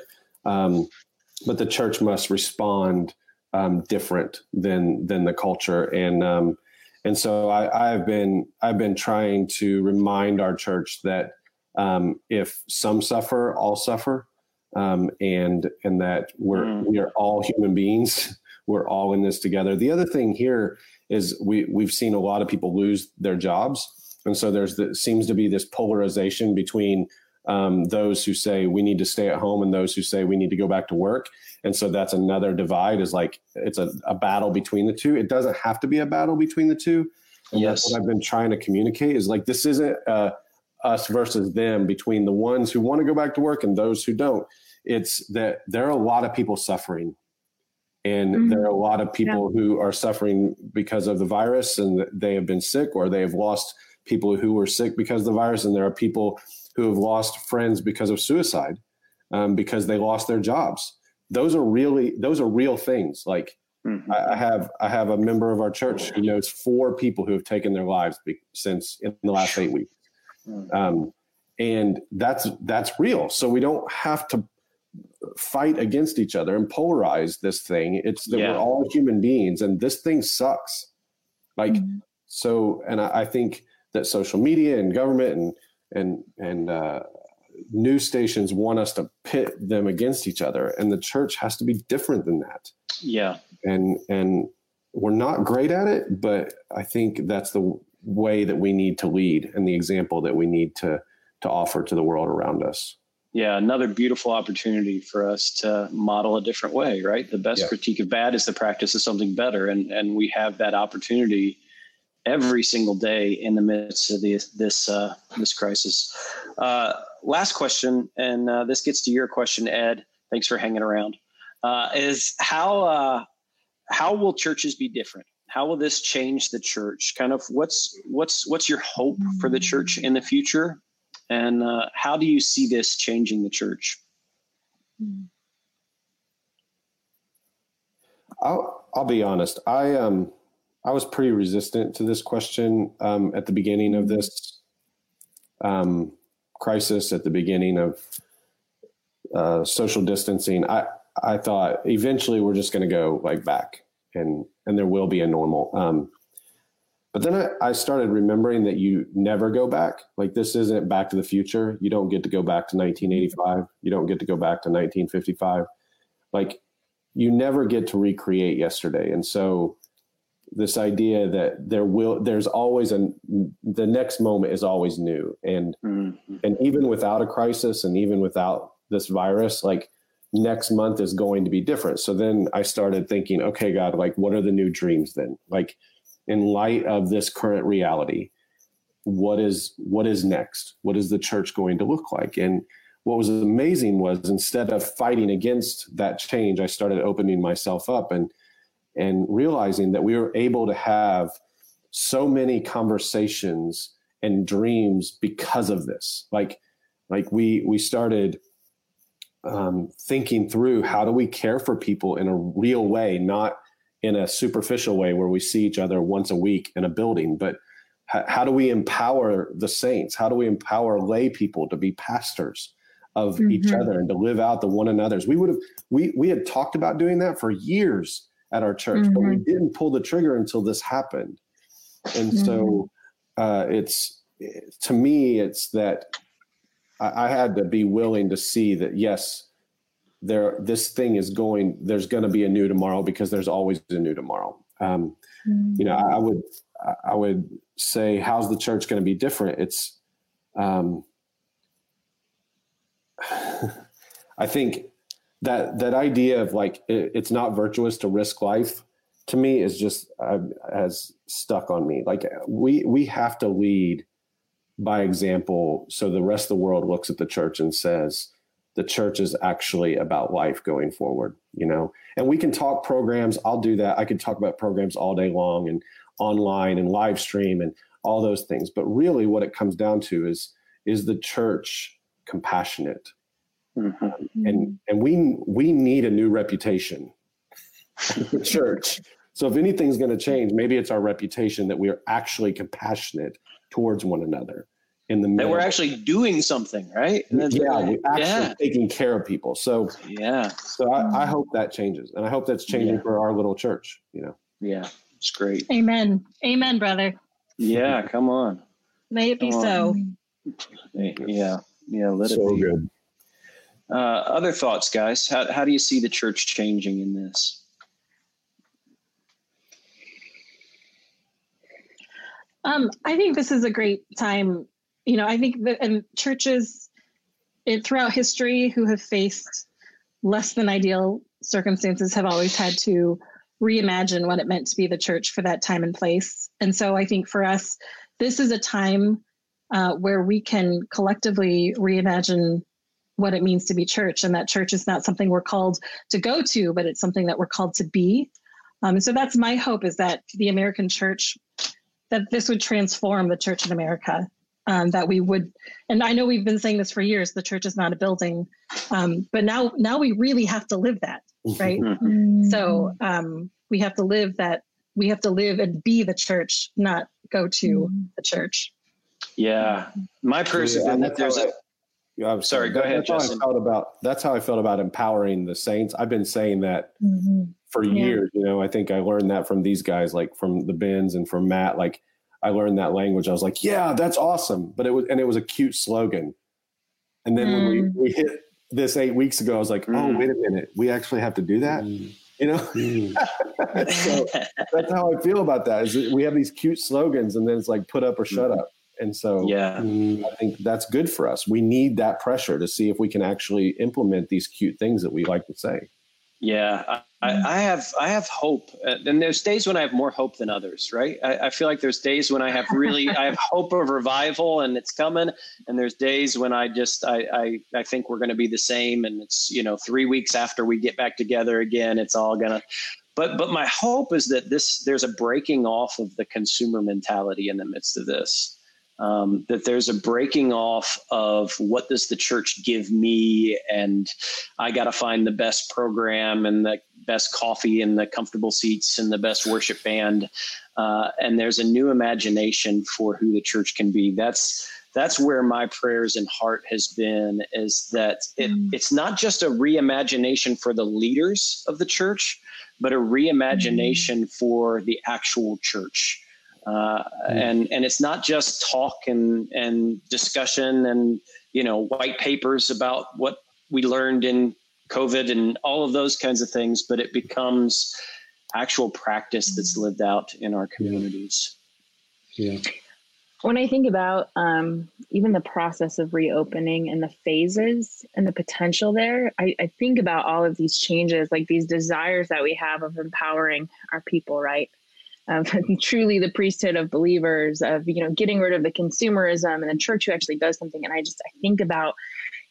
the church must respond different than the culture. And so I've been trying to remind our church that if some suffer, all suffer, and that we are all human beings. We're all in this together. The other thing here is we've seen a lot of people lose their jobs. And so seems to be this polarization between those who say we need to stay at home and those who say we need to go back to work. And so that's another divide, is like it's a battle between the two. It doesn't have to be a battle between the two. And that's what I've been trying to communicate, is like, this isn't us versus them, between the ones who want to go back to work and those who don't. It's that there are a lot of people suffering. And there are a lot of people who are suffering because of the virus, and they have been sick, or they have lost people who were sick because of the virus. And there are people who have lost friends because of suicide, because they lost their jobs. Those are real things. Like I have a member of our church who knows 4 people who have taken their lives since in the last 8 weeks. And that's real. So we don't have to fight against each other and polarize this thing. It's that we're all human beings, and this thing sucks. Like, so, and I think that social media and government and news stations want us to pit them against each other, and the church has to be different than that. Yeah. And we're not great at it, but I think that's the way that we need to lead, and the example that we need to offer to the world around us. Yeah, another beautiful opportunity for us to model a different way, right? The best critique of bad is the practice of something better. And we have that opportunity every single day in the midst of this crisis. Last question, and this gets to your question, Ed. Thanks for hanging around. Is how will churches be different? How will this change the church? Kind of what's your hope for the church in the future? And how do you see this changing the church? I'll be honest. I was pretty resistant to this question at the beginning of this crisis, at the beginning of social distancing. I thought eventually we're just going to go like back, and there will be a normal. But then I started remembering that you never go back. Like, this isn't Back to the Future. You don't get to go back to 1985. You don't get to go back to 1955. Like, you never get to recreate yesterday. And so this idea that there's always the next moment is always new. And even without a crisis, and even without this virus, like, next month is going to be different. So then I started thinking, okay, God, like, what are the new dreams then? Like, in light of this current reality, what is next? What is the church going to look like? And what was amazing was instead of fighting against that change, I started opening myself up and realizing that we were able to have so many conversations and dreams because of this. Like we started thinking through, how do we care for people in a real way, not in a superficial way where we see each other once a week in a building, but how do we empower the saints? How do we empower lay people to be pastors of each other and to live out the one another's? We had talked about doing that for years at our church, but we didn't pull the trigger until this happened. And so to me, it's that I had to be willing to see that, yes, this thing is there's going to be a new tomorrow, because there's always a new tomorrow. You know, I would say, how's the church going to be different? It's, I think that idea of like, it's not virtuous to risk life, to me is just, has stuck on me. Like we have to lead by example. So the rest of the world looks at the church and says, the church is actually about life going forward, you know, and we can talk programs. I'll do that. I could talk about programs all day long and online and live stream and all those things. But really what it comes down to is the church compassionate? And we need a new reputation in the church. So if anything's going to change, maybe it's our reputation that we are actually compassionate towards one another. That we're actually doing something, right? We're actually taking care of people. So I hope that changes, and I hope that's changing for our little church. You know. Yeah, it's great. Amen, brother. Yeah, come on. May it be so. Yeah. Let it so be. Good. Other thoughts, guys? How do you see the church changing in this? I think this is a great time. You know, I think that churches throughout history who have faced less than ideal circumstances have always had to reimagine what it meant to be the church for that time and place. And so I think for us, this is a time where we can collectively reimagine what it means to be church, and that church is not something we're called to go to, but it's something that we're called to be. So that's my hope, is that the American church, that this would transform the church in America, that we would, and I know we've been saying this for years, the church is not a building, but now we really have to live that, right? So we have to live and be the church, not go to the church. Yeah. My prayers have been that there's I'm sorry. Go ahead, Justin. That's how I felt about empowering the saints. I've been saying that for years. You know, I think I learned that from these guys, like from the Bens and from Matt. Like I learned that language. I was like, yeah, that's awesome. But it was a cute slogan. And then when we hit this 8 weeks ago, I was like, oh, wait a minute, we actually have to do that. You know, so that's how I feel about that. Is that we have these cute slogans, and then it's like put up or shut up. And so I think that's good for us. We need that pressure to see if we can actually implement these cute things that we like to say. Yeah, I have hope. And there's days when I have more hope than others, right? I feel like there's days when I have hope of revival and it's coming. And there's days when I think we're going to be the same. And it's, 3 weeks after we get back together again, it's all going to. But my hope is that there's a breaking off of the consumer mentality in the midst of this. That there's a breaking off of what does the church give me, and I got to find the best program and the best coffee and the comfortable seats and the best worship band. And there's a new imagination for who the church can be. That's where my prayers and heart has been, is that it's not just a reimagination for the leaders of the church, but a reimagination for the actual church. And it's not just talk and discussion and, white papers about what we learned in COVID and all of those kinds of things, but it becomes actual practice that's lived out in our communities. Yeah. When I think about even the process of reopening and the phases and the potential there, I think about all of these changes, like these desires that we have of empowering our people, right? Truly the priesthood of believers, of, getting rid of the consumerism, and a church who actually does something. And I think about,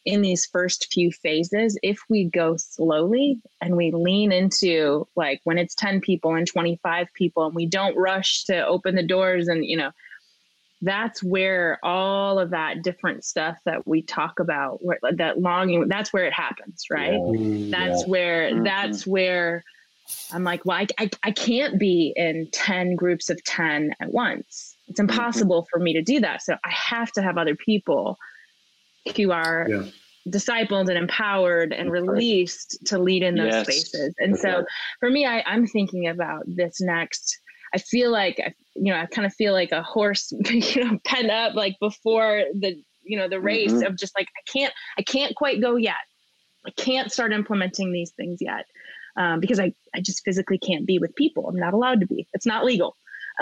in these first few phases, if we go slowly and we lean into like when it's 10 people and 25 people and we don't rush to open the doors and, that's where all of that different stuff that we talk about, that longing, that's where it happens, right? That's where I'm like, well, I can't be in 10 groups of 10 at once. It's impossible for me to do that. So I have to have other people who are discipled and empowered and released to lead in those spaces. And so for me, I'm thinking about this next. I feel like, I kind of feel like a horse, penned up like before the race of just like, I can't quite go yet. I can't start implementing these things yet because I just physically can't be with people. I'm not allowed to be. It's not legal.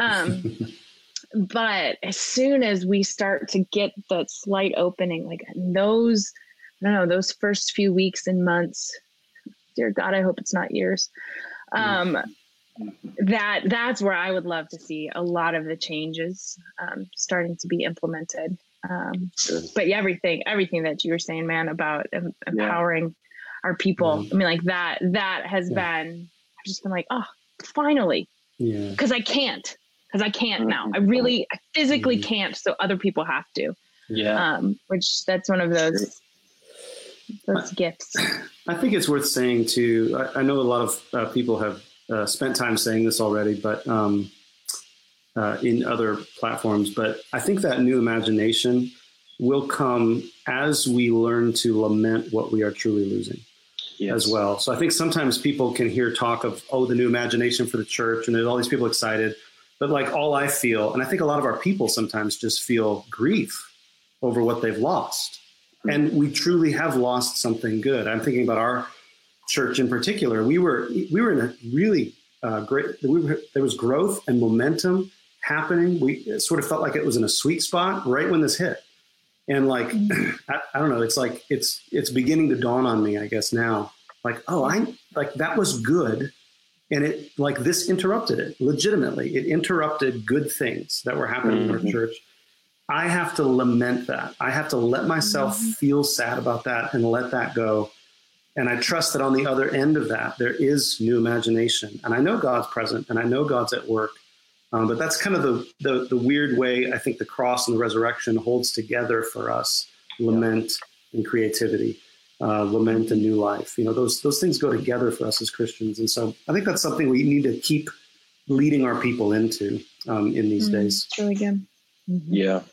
But as soon as we start to get that slight opening, like those first few weeks and months, dear God, I hope it's not years. That's where I would love to see a lot of the changes starting to be implemented. But everything that you were saying, man, about empowering our people. I mean, like that has been, I've just been like, oh, finally, because I can't now. I physically can't. So other people have to. Which that's one of those gifts. I think it's worth saying too. I know a lot of people have spent time saying this already, but in other platforms. But I think that new imagination will come as we learn to lament what we are truly losing as well. So I think sometimes people can hear talk of, the new imagination for the church, and there's all these people excited. But like all I feel, and I think a lot of our people sometimes just feel grief over what they've lost. And we truly have lost something good. I'm thinking about our church in particular. We were in a really great, there was growth and momentum happening. It sort of felt like it was in a sweet spot right when this hit. And like, I don't know, it's like, it's beginning to dawn on me, I guess now, like, that was good. And it like this interrupted it legitimately. It interrupted good things that were happening in our church. I have to lament that. I have to let myself feel sad about that and let that go. And I trust that on the other end of that, there is new imagination. And I know God's present and I know God's at work. But that's kind of the weird way I think the cross and the resurrection holds together for us, lament and creativity, lament and new life. Those things go together for us as Christians. And so I think that's something we need to keep leading our people into in these days. It's really good. Yeah.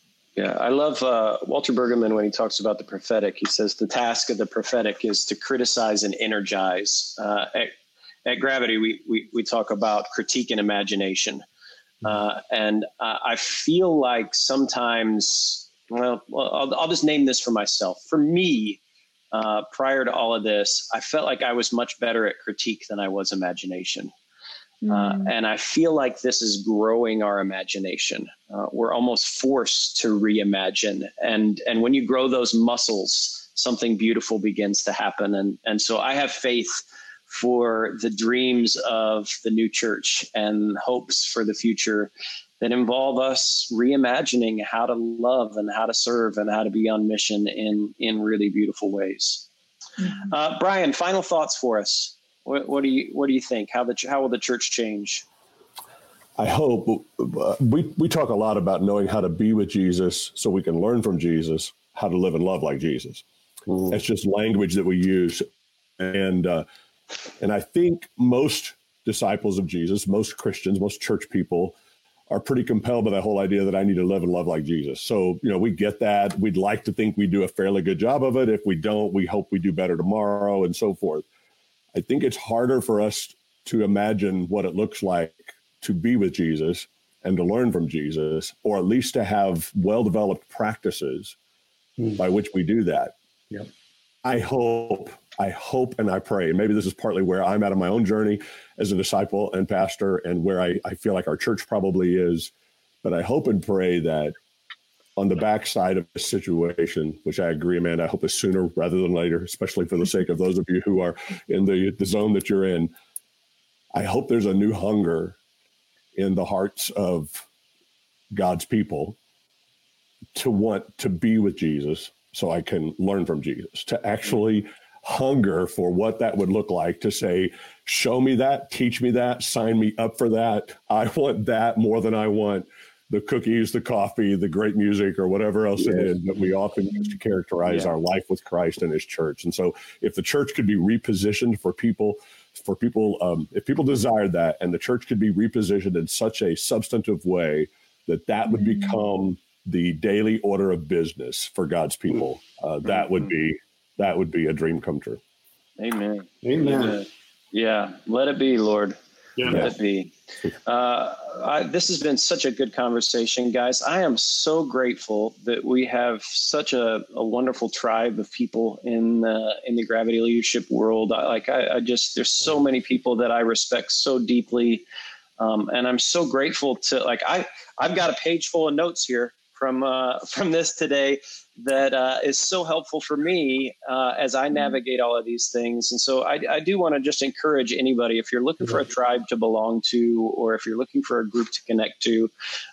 I love Walter Brueggemann when he talks about the prophetic. He says the task of the prophetic is to criticize and energize. At Gravity, we talk about critique and imagination. And I feel like sometimes, I'll just name this for myself. For me, prior to all of this, I felt like I was much better at critique than I was imagination. And I feel like this is growing our imagination. We're almost forced to reimagine. And when you grow those muscles, something beautiful begins to happen. And so I have faith for the dreams of the new church and hopes for the future that involve us reimagining how to love and how to serve and how to be on mission in really beautiful ways. Brian, final thoughts for us. What do you think? How will the church change? I hope we talk a lot about knowing how to be with Jesus so we can learn from Jesus how to live and love like Jesus. It's just language that we use. And I think most disciples of Jesus, most Christians, most church people are pretty compelled by the whole idea that I need to live and love like Jesus. So, we get that. We'd like to think we do a fairly good job of it. If we don't, we hope we do better tomorrow and so forth. I think it's harder for us to imagine what it looks like to be with Jesus and to learn from Jesus, or at least to have well-developed practices by which we do that. Yep. I hope and I pray, and maybe this is partly where I'm at in my own journey as a disciple and pastor and where I feel like our church probably is, but I hope and pray that on the backside of this situation, which I agree, Amanda, I hope is sooner rather than later, especially for the sake of those of you who are in the zone that you're in. I hope there's a new hunger in the hearts of God's people to want to be with Jesus so I can learn from Jesus, to actually hunger for what that would look like, to say, show me that, teach me that, sign me up for that. I want that more than I want the cookies, the coffee, the great music, or whatever else it is that we often use to characterize our life with Christ and his church. And so if the church could be repositioned for people, if people desired that, and the church could be repositioned in such a substantive way that would become the daily order of business for God's people, that would be a dream come true. Amen. Yeah. Let it be, Lord. Yeah. Let it be. This has been such a good conversation, guys. I am so grateful that we have such a wonderful tribe of people in the Gravity leadership world. There's so many people that I respect so deeply. And I'm so grateful to, I've got a page full of notes here from this today that is so helpful for me as I navigate all of these things. And so I do want to just encourage anybody, if you're looking for a tribe to belong to, or if you're looking for a group to connect to,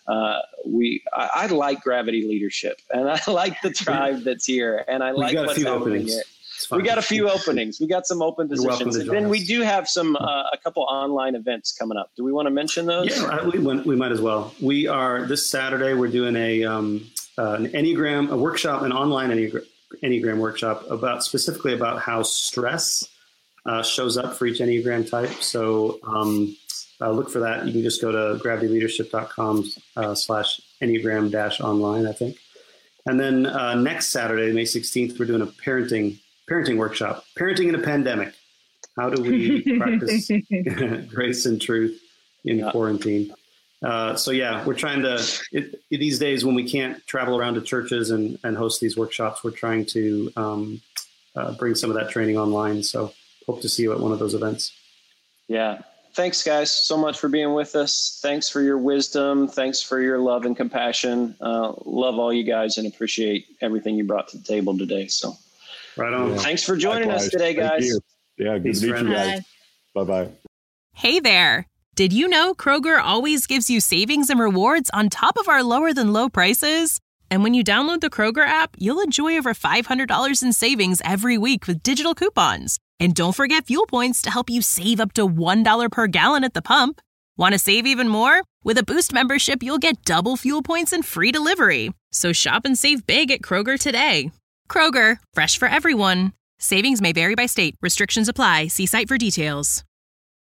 I like Gravity Leadership, and I like the tribe that's here, and I like what's happening here. We got a few openings. We got some open positions. And then we do have a couple online events coming up. Do we want to mention those? Yeah, we might as well. We are, this Saturday, we're doing an Enneagram, a workshop, an online Enneagram workshop specifically about how stress shows up for each Enneagram type. So look for that. You can just go to gravityleadership.com/Enneagram-online, I think. And then next Saturday, May 16th, we're doing a parenting workshop, parenting in a pandemic. How do we practice grace and truth in quarantine? We're trying to, these days when we can't travel around to churches and host these workshops, we're trying to bring some of that training online. So hope to see you at one of those events. Yeah. Thanks, guys, so much for being with us. Thanks for your wisdom. Thanks for your love and compassion. Love all you guys and appreciate everything you brought to the table today. So right on. Yeah. Thanks for joining us today, guys. Yeah, good to meet you guys. Bye-bye. Hey there. Did you know Kroger always gives you savings and rewards on top of our lower than low prices? And when you download the Kroger app, you'll enjoy over $500 in savings every week with digital coupons. And don't forget fuel points to help you save up to $1 per gallon at the pump. Want to save even more? With a Boost membership, you'll get double fuel points and free delivery. So shop and save big at Kroger today. Kroger, fresh for everyone. Savings may vary by state. Restrictions apply. See site for details.